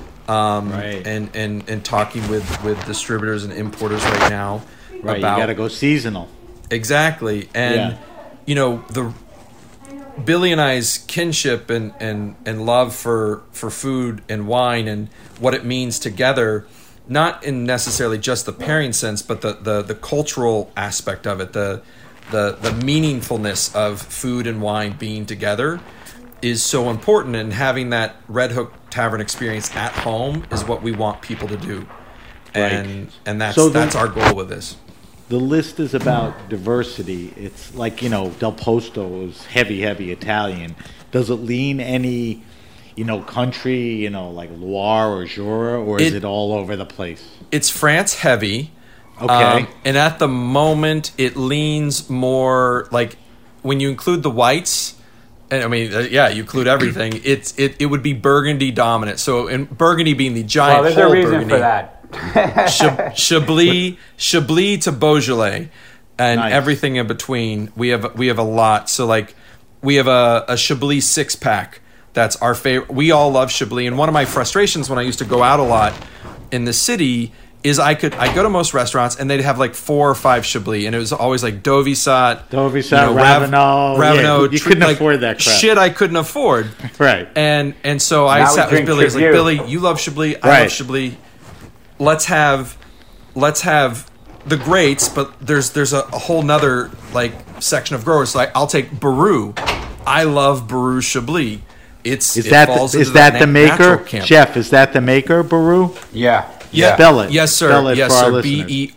And talking with distributors and importers right now. Right, you got to go seasonal. Exactly. And, the Billy and I's kinship and love for food and wine and what it means together, not in necessarily just the pairing sense, but the cultural aspect of it, the meaningfulness of food and wine being together is so important, and having that Red Hook Tavern experience at home is what we want people to do. And that's our goal with this. The list is about diversity. It's like, Del Posto is heavy Italian. Does it lean any, country, like Loire or Jura, or is it all over the place? It's France heavy. Okay. And at the moment, it leans more like when you include the whites. And I mean, you include everything. It would be Burgundy dominant. So, in Burgundy being the giant whole Burgundy. There's a reason for that. Chablis to Beaujolais, and nice. Everything in between. We have a lot. So, like, we have a Chablis 6-pack. That's our favorite. We all love Chablis. And one of my frustrations when I used to go out a lot in the city is I'd go to most restaurants and they'd have like 4 or 5 Chablis, and it was always like Dovisat, Ravenel. You couldn't afford that crap. Shit I couldn't afford. Right. And so I sat with Billy. I was like, Billy, you love Chablis. I love Chablis. Let's have the greats, but there's a whole nother like section of growers. Like I'll take Baru. I love Baru Chablis. Is that the maker? Jeff, is that the maker, Baru? Yeah. Yeah. Spell it. Yes, sir. Spell it yes, for sir. our listeners.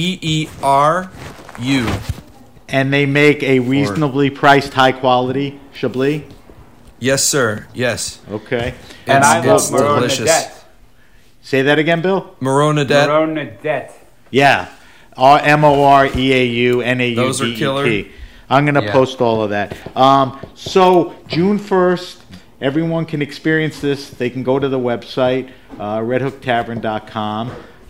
BERU. And they make a reasonably priced, high quality Chablis? Yes, sir. Yes. Okay. And I love delicious. Moronadette. Say that again, Bill? Moronadette. Yeah. Moreaunaudep. Those are killer. I'm going to post all of that. So June 1st, everyone can experience this. They can go to the website, redhooktavern.com.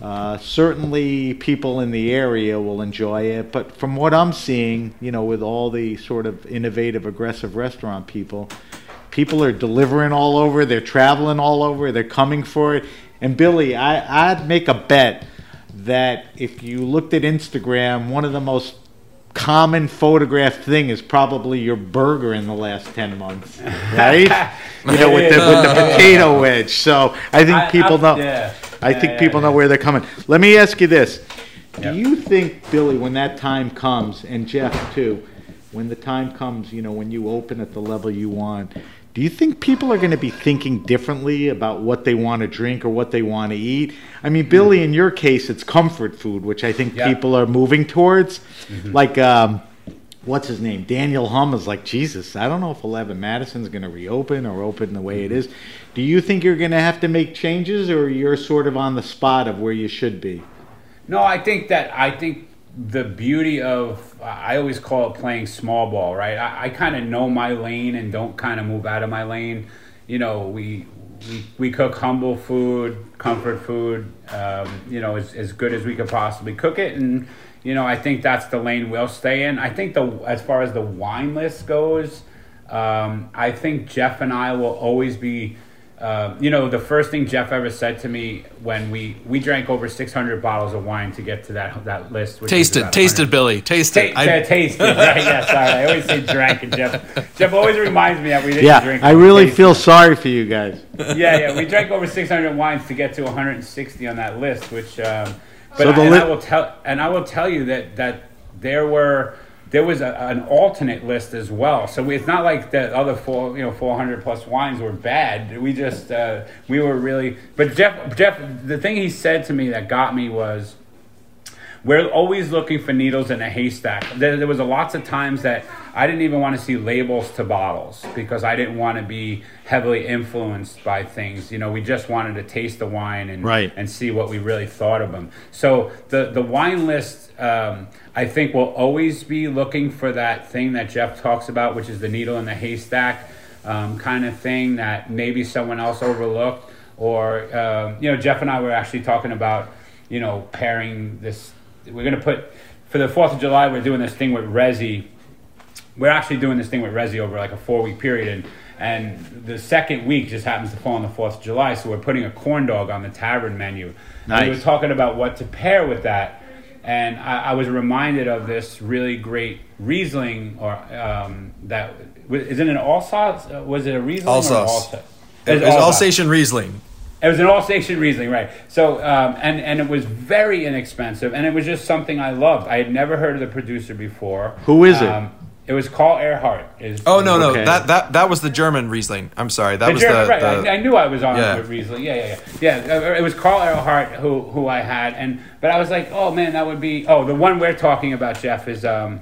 Certainly people in the area will enjoy it. But from what I'm seeing, with all the sort of innovative, aggressive restaurant people are delivering all over. They're traveling all over. They're coming for it. And Billy, I'd make a bet that if you looked at Instagram, one of the most common photographed thing is probably your burger in the last 10 months, right? with the potato wedge. So I think people know. I think people know where they're coming. Let me ask you this: Do you think, Billy, when that time comes, and Jeff too, when the time comes, when you open at the level you want, do you think people are going to be thinking differently about what they want to drink or what they want to eat? I mean, Billy, in your case, it's comfort food, which I think people are moving towards. Mm-hmm. Like, what's his name? Daniel Hum is like, Jesus, I don't know if 11 Madison's going to reopen or open the way it is. Do you think you're going to have to make changes, or you're sort of on the spot of where you should be? No, I think the beauty of, I always call it playing small ball, right? I kind of know my lane and don't kind of move out of my lane. We cook humble food, comfort food, as good as we could possibly cook it. And, I think that's the lane we'll stay in. I think as far as the wine list goes, I think Jeff and I will always be, the first thing Jeff ever said to me when we drank over 600 bottles of wine to get to that list. Which tasted, Billy. Tasted. Tasted, right? Yeah, sorry. I always say drank, and Jeff always reminds me that we didn't drink. I really feel sorry for you guys. Yeah. We drank over 600 wines to get to 160 on that list, which. I will tell you that there was an alternate list as well. So it's not like the other 400 plus wines were bad. We just we were really. But Jeff, the thing he said to me that got me was, we're always looking for needles in a haystack. There was lots of times that I didn't even want to see labels to bottles because I didn't want to be heavily influenced by things. We just wanted to taste the wine and see what we really thought of them. So the wine list, I think, will always be looking for that thing that Jeff talks about, which is the needle in the haystack kind of thing that maybe someone else overlooked. Or, Jeff and I were actually talking about, pairing this. We're going to put, for the 4th of July, we're doing this thing with Resi. We're actually doing this thing with Resi over like a 4-week period. And the second week just happens to fall on the 4th of July. So we're putting a corn dog on the tavern menu. Nice. And we were talking about what to pair with that. And I was reminded of this really great Riesling, or that, is it an Alsace? Was it a Riesling or an Alsace? It was Alsatian Riesling. It was an Alsatian Riesling, right? So, and it was very inexpensive, and it was just something I loved. I had never heard of the producer before. Who is it? It was Karl Ehrhardt. No, okay. That was the German Riesling. I'm sorry, that was German, right? I knew I was on with Riesling. Yeah. It was Karl Ehrhardt who I had, but I was like, oh man, that would be. Oh, the one we're talking about, Jeff, is the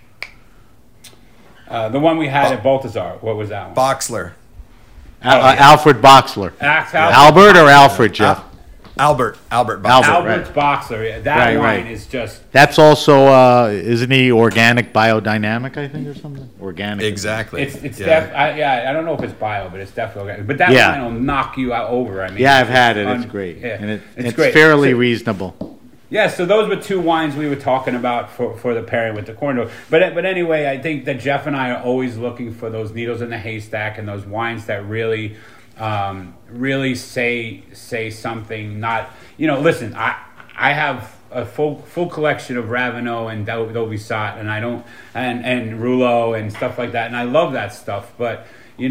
one we had at Balthazar. What was that one? Boxler. Alfred Boxler. Albert or Alfred, Jeff? Albert's Boxler. Yeah. That wine is just. That's also, isn't he organic biodynamic? I think, or something. Organic. Exactly. It's I don't know if it's bio, but it's definitely organic. But that wine will knock you out over. I mean, I've had it. It's great, and it's great. Fairly reasonable. Yeah, so those were 2 wines we were talking about for the pairing with the corn dog. But anyway, I think that Jeff and I are always looking for those needles in the haystack and those wines that really say something. Not, listen, I I have a full collection of Ravino and Dauvissat, and I don't and Rouleau and stuff like that, and I love that stuff. But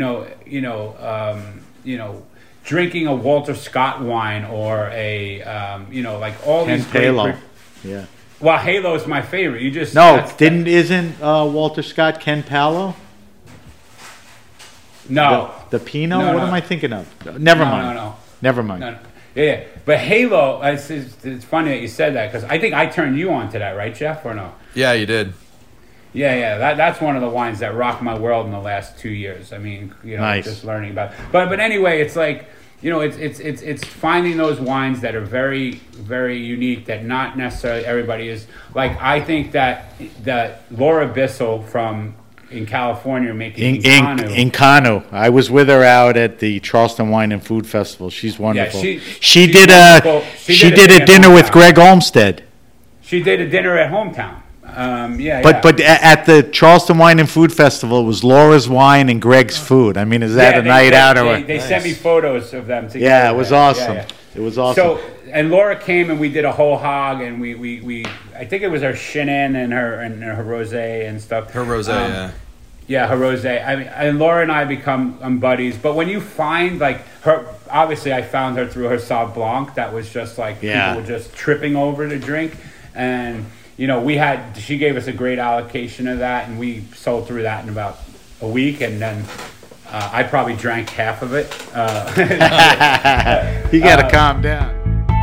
drinking a Walter Scott wine or a like all Ken these great Palo. Yeah. Well, Halo is my favorite. You just Isn't Walter Scott Ken Palo? No. The Pinot? No, what no. am I thinking of? Never mind. No. Never mind. No. Yeah, but Halo, it's funny that you said that because I think I turned you on to that, right, Jeff, or no? Yeah, you did. Yeah, that's one of the wines that rocked my world in the last 2 years. I mean, Nice. just learning about it. But anyway, it's like, it's finding those wines that are very, very unique that not necessarily everybody is. Like, I think that Laura Bissell in California making Incano. I was with her out at the Charleston Wine and Food Festival. She's wonderful. Yeah, she did a dinner with Greg Olmsted. She did a dinner at Hometown. But at the Charleston Wine and Food Festival, it was Laura's wine and Greg's food. I mean, is that a night out? They sent me photos of them together. Yeah, it was awesome. Yeah. It was awesome. So, and Laura came and we did a whole hog, and we I think it was her Chenin and her rosé and stuff. Her rosé, yeah. Yeah, her rosé. I mean, and Laura and I become buddies. But when you find like her, obviously I found her through her Sauv Blanc. That was just like people were just tripping over to drink, and she gave us a great allocation of that, and we sold through that in about a week, and then I probably drank half of it. You got to calm down.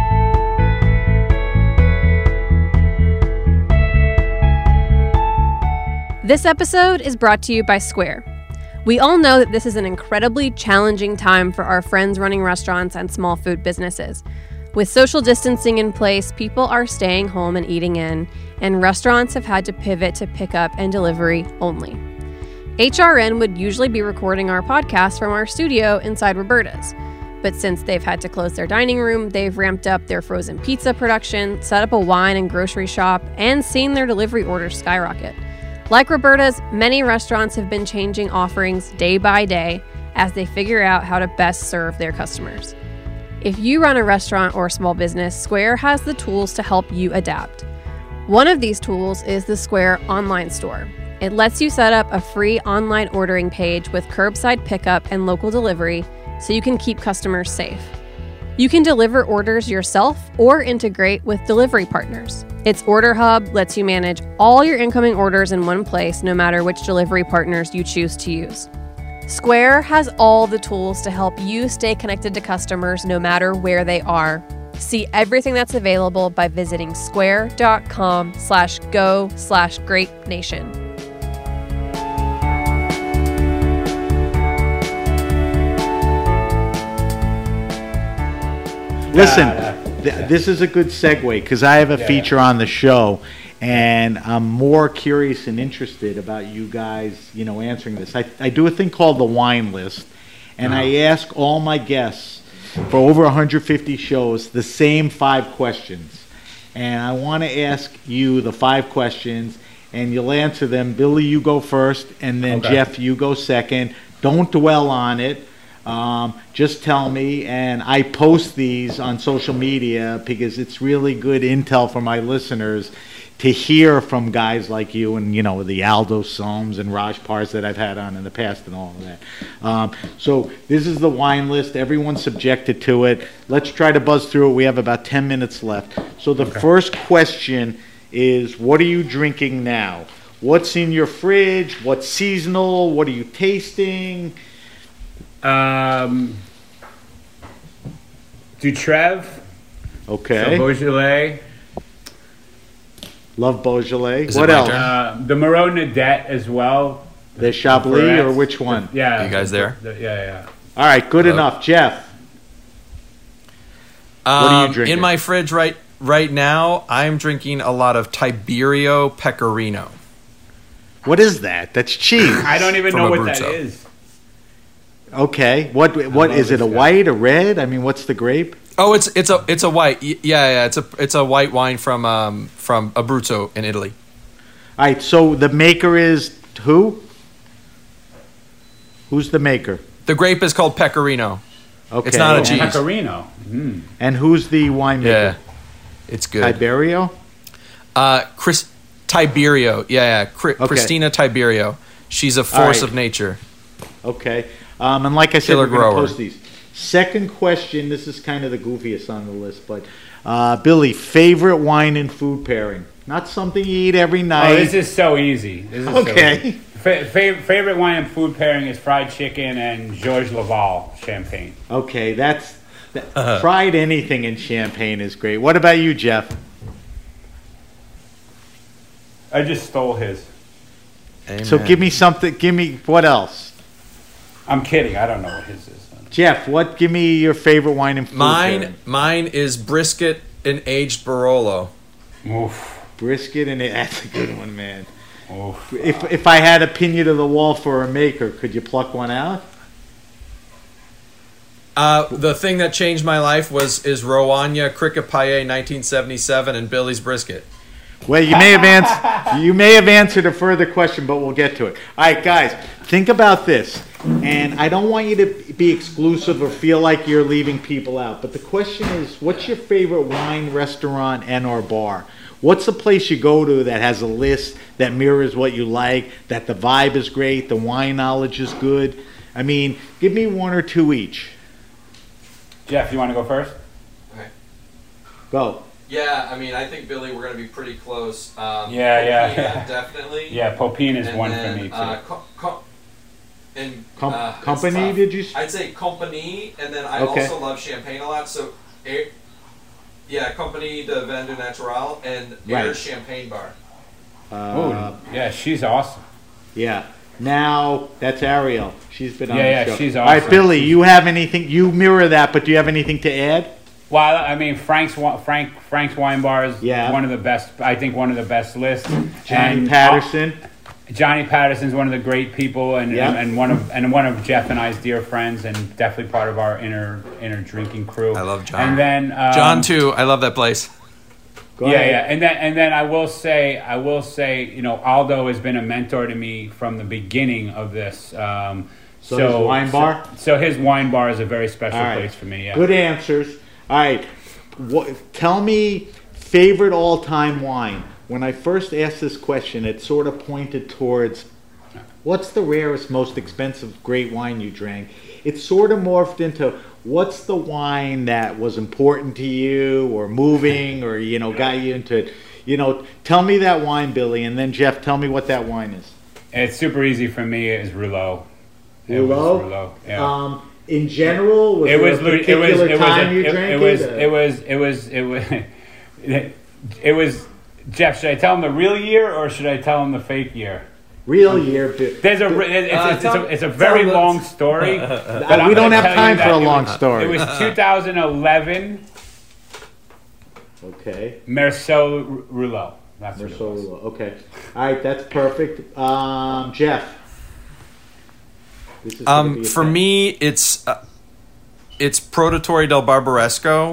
This episode is brought to you by Square. We all know that this is an incredibly challenging time for our friends running restaurants and small food businesses. With social distancing in place, people are staying home and eating in, and restaurants have had to pivot to pickup and delivery only. HRN would usually be recording our podcast from our studio inside Roberta's. But since they've had to close their dining room, they've ramped up their frozen pizza production, set up a wine and grocery shop, and seen their delivery orders skyrocket. Like Roberta's, many restaurants have been changing offerings day by day as they figure out how to best serve their customers. If you run a restaurant or small business, Square has the tools to help you adapt. One of these tools is the Square online store. It lets you set up a free online ordering page with curbside pickup and local delivery so you can keep customers safe. You can deliver orders yourself or integrate with delivery partners. Its Order Hub lets you manage all your incoming orders in one place, no matter which delivery partners you choose to use. Square has all the tools to help you stay connected to customers no matter where they are. See everything that's available by visiting square.com/go/greatnation. Listen, this is a good segue because I have a feature on the show, and I'm more curious and interested about you guys, answering this. I do a thing called the wine list, and I ask all my guests for over 150 shows the same 5 questions. And I want to ask you the 5 questions, and you'll answer them. Billy, you go first, and then Jeff, you go second. Don't dwell on it. Just tell me, and I post these on social media because it's really good intel for my listeners to hear from guys like you and, the Aldo Soames and Raj Pars that I've had on in the past and all of that. So this is the wine list. Everyone's subjected to it. Let's try to buzz through it. We have about 10 minutes left. So the first question is, what are you drinking now? What's in your fridge? What's seasonal? What are you tasting? Dutrève. Okay. So Beaujolais. Love Beaujolais. Is What it my else? turn? The Moreau Nadet as well. The Chablis or which one? Yeah. You guys there? Yeah. All right, good enough. Jeff, what are you drinking? In my fridge right now, I'm drinking a lot of Tiberio Pecorino. What is that? That's cheese. I don't even From know what Abruzzo. that is. Okay. What is it? A this guy. white, a red? I mean, what's the grape? Oh, it's a white. Yeah. It's a white wine from Abruzzo in Italy. All right. So the maker is who? Who's the maker? The grape is called Pecorino. Okay. It's not a cheese. Pecorino. And who's the winemaker? It's good. Tiberio? Tiberio. Yeah. Christina Tiberio. She's a force right. of nature. Okay. And like I said, Killer we're going to grower. post these. Second question, this is kind of the goofiest on the list, but Billy, favorite wine and food pairing? Not something you eat every night. Oh, this is so easy. Okay. Favorite wine and food pairing is fried chicken and Georges Laval champagne. Okay, fried anything in champagne is great. What about you, Jeff? I just stole his. Amen. So give me what else? I'm kidding. I don't know what his is. Jeff, give me your favorite wine and food pairing? Mine is brisket and aged Barolo. Oof. Brisket and that's a good one, man. Oof. If I had a pin you to the wall for a maker, could you pluck one out? The thing that changed my life is Roanya Cricket Paille 1977 and Billy's brisket. Well, you may have answered a further question, but we'll get to it. All right, guys, think about this. And I don't want you to be exclusive or feel like you're leaving people out. But the question is, what's your favorite wine, restaurant, and/or bar? What's the place you go to that has a list that mirrors what you like, that the vibe is great, the wine knowledge is good? I mean, give me one or two each. Jeff, you want to go first? Okay. Go. Yeah, I mean, I think, Billy, we're going to be pretty close. Yeah. Definitely. Yeah, Popine is one then, for me, too. Company, did you say? I'd say Compagnie, and then I Okay. also love champagne a lot. So, Compagnie de Vin du Natural and Right. Air Champagne Bar. Yeah, she's awesome. Yeah. Now, that's Ariel. She's been on Yeah, the show. she's All right, awesome. Billy, you have anything? You mirror that, but do you have anything to add? Well, I mean, Frank's Wine Bar is Yeah. one of the best. I think one of the best lists. Johnny And Patterson. Johnny Patterson's one of the great people, and Yeah. and one of Jeff and I's dear friends, and definitely part of our inner drinking crew. I love John. And then John, too. I love that place. Go yeah, ahead. yeah, and then I will say, Aldo has been a mentor to me from the beginning of this. So his wine bar? So his wine bar is a very special All right. place for me. Yeah. Good answers. All right. Tell me favorite all-time wine. When I first asked this question, it sort of pointed towards what's the rarest, most expensive great wine you drank. It sort of morphed into what's the wine that was important to you or moving or, got you into it. Tell me that wine, Billy, and then Jeff, tell me what that wine is. It's super easy for me. It's Rouleau. It was Rouleau? Rouleau. Yeah. In general, was there a particular time you drank it was. Jeff, should I tell him the real year or should I tell him the fake year? Real year. It's a very long story. But We don't have time for a long story. It was 2011. Okay. Marcel Rouleau. That's what it Marcel was. Rouleau. Okay. All right, that's perfect. Jeff. This is gonna be a For thing. me, it's Prototori del Barbaresco.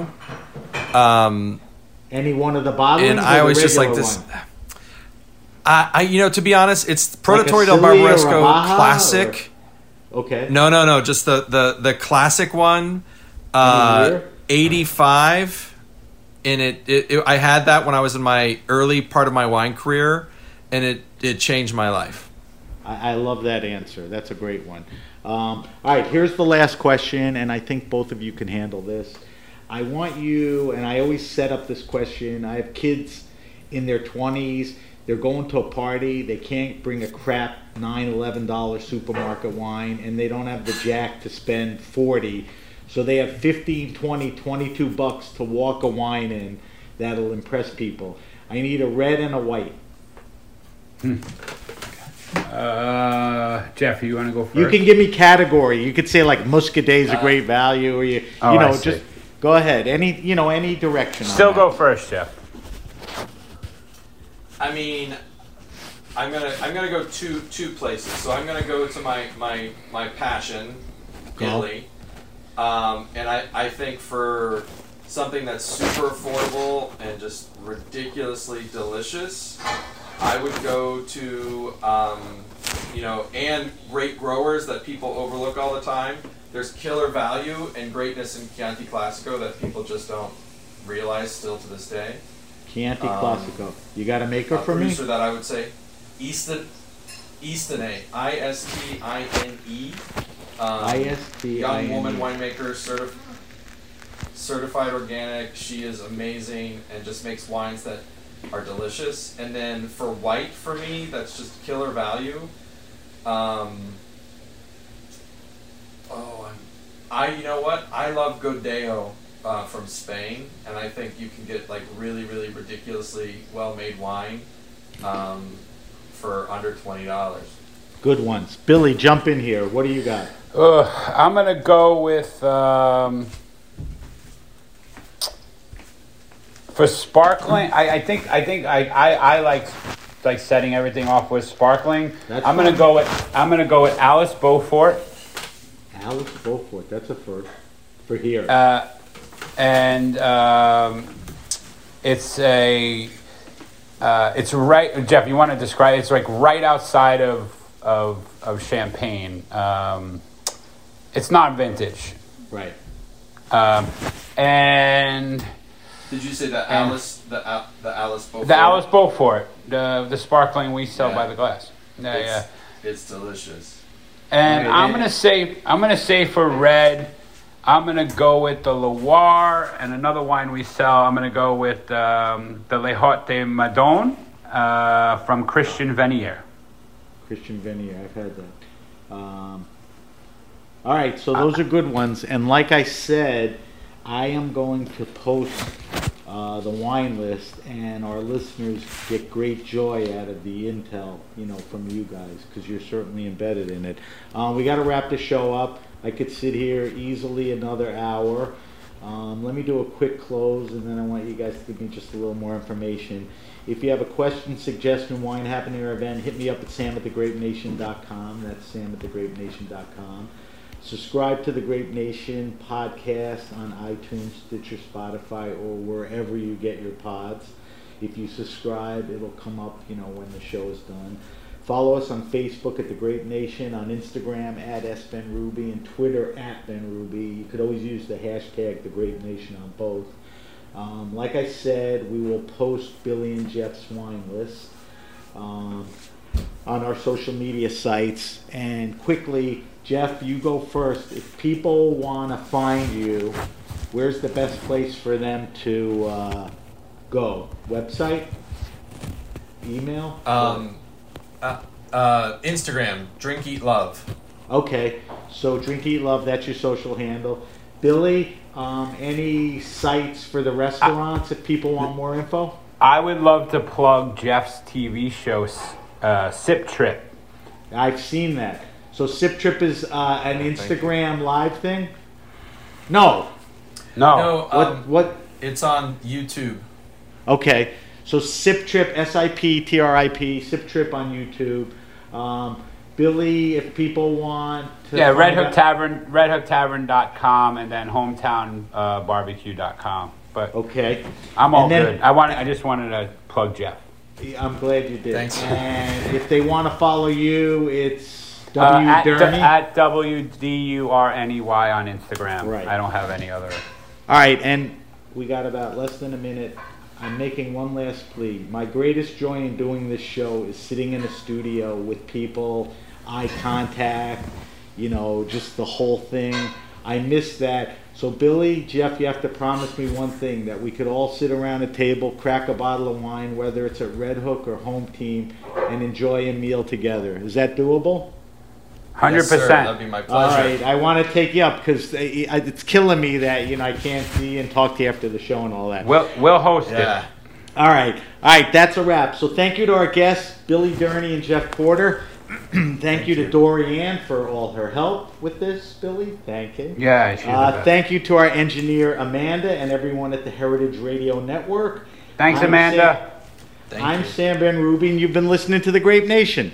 Any one of the bottlings? And or I the always just like regular this. one? To be honest, it's Like a Prototori del Silly or a Barbaresco Baja, Classic. Okay. No, just the classic one. Any year? 85. And I had that when I was in my early part of my wine career, and it changed my life. I love that answer. That's a great one. All right, here's the last question, and I think both of you can handle this. I want you, and I always set up this question. I have kids in their 20s. They're going to a party. They can't bring a crap $9, $11 supermarket wine, and they don't have the jack to spend $40. So they have $15, $20, $22 to walk a wine in that'll impress people. I need a red and a white. Jeff, you want to go first? You can give me category. You could say like Muscadet's a great value, or I see. just go ahead. Any direction. Still on go that. first, Jeff. I mean, I'm gonna go two places. So I'm gonna go to my passion, Italy, and I think for something that's super affordable and just ridiculously delicious, I would go to and great growers that people overlook all the time. There's killer value and greatness in Chianti Classico that people just don't realize still to this day. Chianti Classico. You got a maker for me? Producer that I would say, Eastine, Istine, I-S-T-I-N-E. I-S-T-I-N-E. Young woman winemaker, certified organic. She is amazing and just makes wines that are delicious. And then for white, for me, that's just killer value. You know what? I love Godello from Spain, and I think you can get like really, really ridiculously well-made wine for under $20. Good ones. Billy, jump in here. What do you got? I'm gonna go with for sparkling. I think I like setting everything off with sparkling. I'm gonna go with Alice Beaufort. Alice Beaufort. That's a first for here. It's right, Jeff. You want to describe it? It's like right outside of Champagne. It's not vintage. Right. And did you say the Alice Beaufort? The Alice Beaufort, the sparkling we sell by the glass. It's delicious. And I'm gonna say for red, I'm gonna go with the Loire, and another wine we sell. I'm gonna go with the Les Hautes de Madone from Christian Venier. Christian Venier, I've had that. All right, so those are good ones. And like I said, I am going to post the wine list, and our listeners get great joy out of the intel, from you guys, because you're certainly embedded in it. We got to wrap the show up. I could sit here easily another hour. Let me do a quick close, and then I want you guys to give me just a little more information. If you have a question, suggestion, wine happening or event, hit me up at sam@thegrapenation.com. That's sam@thegrapenation.com. Subscribe to the Grape Nation podcast on iTunes, Stitcher, Spotify, or wherever you get your pods. If you subscribe, it'll come up, when the show is done. Follow us on Facebook at The Grape Nation, on Instagram at @SBenRuby, and Twitter @BenRuby. You could always use the hashtag The Grape Nation on both. Like I said, we will post Billy and Jeff's wine list on our social media sites. And quickly, Jeff, you go first. If people want to find you, where's the best place for them to go? Website? Email? Instagram, Drink Eat Love. Okay, so Drink Eat Love, that's your social handle. Billy, any sites for the restaurants if people want more info? I would love to plug Jeff's TV show, Sip Trip. I've seen that. So Sip Trip is an Instagram live thing? No. What? It's on YouTube. Okay. So Sip Trip, SIPTRIP, Sip Trip on YouTube. Billy, if people want to... Yeah, Red Hook Tavern, redhooktavern.com, and then hometownbarbecue.com. But okay. I'm all good. I just wanted to plug Jeff. I'm glad you did. Thanks. And if they want to follow you, it's Durney? At WDURNEY on Instagram. Right. I don't have any other... All right, and we got about less than a minute. I'm making one last plea. My greatest joy in doing this show is sitting in a studio with people, eye contact, just the whole thing. I miss that. So Billy, Jeff, you have to promise me one thing, that we could all sit around a table, crack a bottle of wine, whether it's at Red Hook or Home Team, and enjoy a meal together. Is that doable? 100%. Yes, sir. That'd be my pleasure. All right, I want to take you up because it's killing me that I can't see you and talk to you after the show and all that. We'll host it. All right, that's a wrap. So thank you to our guests, Billy Durney and Jeff Porter. Thank you to Dorianne for all her help with this, Billy. Thank you. Yeah, she's the best. Thank you to our engineer Amanda and everyone at the Heritage Radio Network. Thanks, Amanda. I'm Sam Ben-Ruby, and you've been listening to The Grape Nation.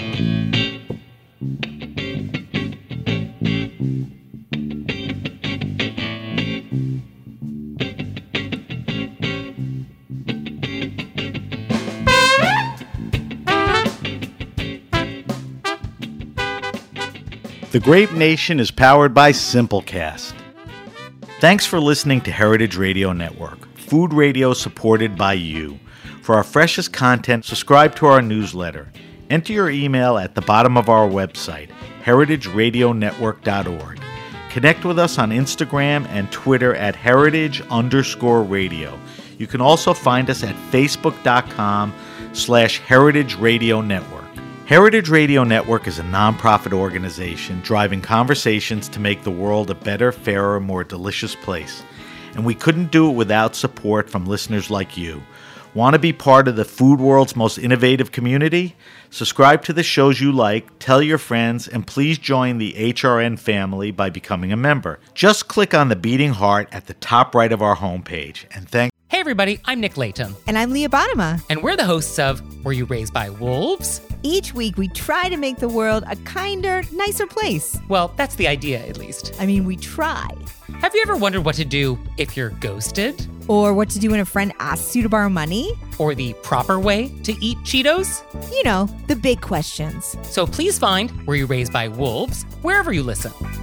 The Grape Nation is powered by Simplecast. Thanks for listening to Heritage Radio Network. food radio supported by you. For our freshest content, subscribe to our newsletter. Enter your email at the bottom of our website, heritageradionetwork.org. Connect with us on Instagram and Twitter at heritage_radio. You can also find us at facebook.com/Heritage Radio Network. Heritage Radio Network is a nonprofit organization driving conversations to make the world a better, fairer, more delicious place. And we couldn't do it without support from listeners like you. Want to be part of the food world's most innovative community? Subscribe to the shows you like, tell your friends, and please join the HRN family by becoming a member. Just click on the beating heart at the top right of our homepage. And thank Hey everybody, I'm Nick Latham. And I'm Leah Bottima. And we're the hosts of Were You Raised by Wolves? Each week we try to make the world a kinder, nicer place. Well, that's the idea, at least. I mean, we try. Have you ever wondered what to do if you're ghosted? Or what to do when a friend asks you to borrow money? Or the proper way to eat Cheetos? You know, the big questions. So please find Were You Raised by Wolves wherever you listen.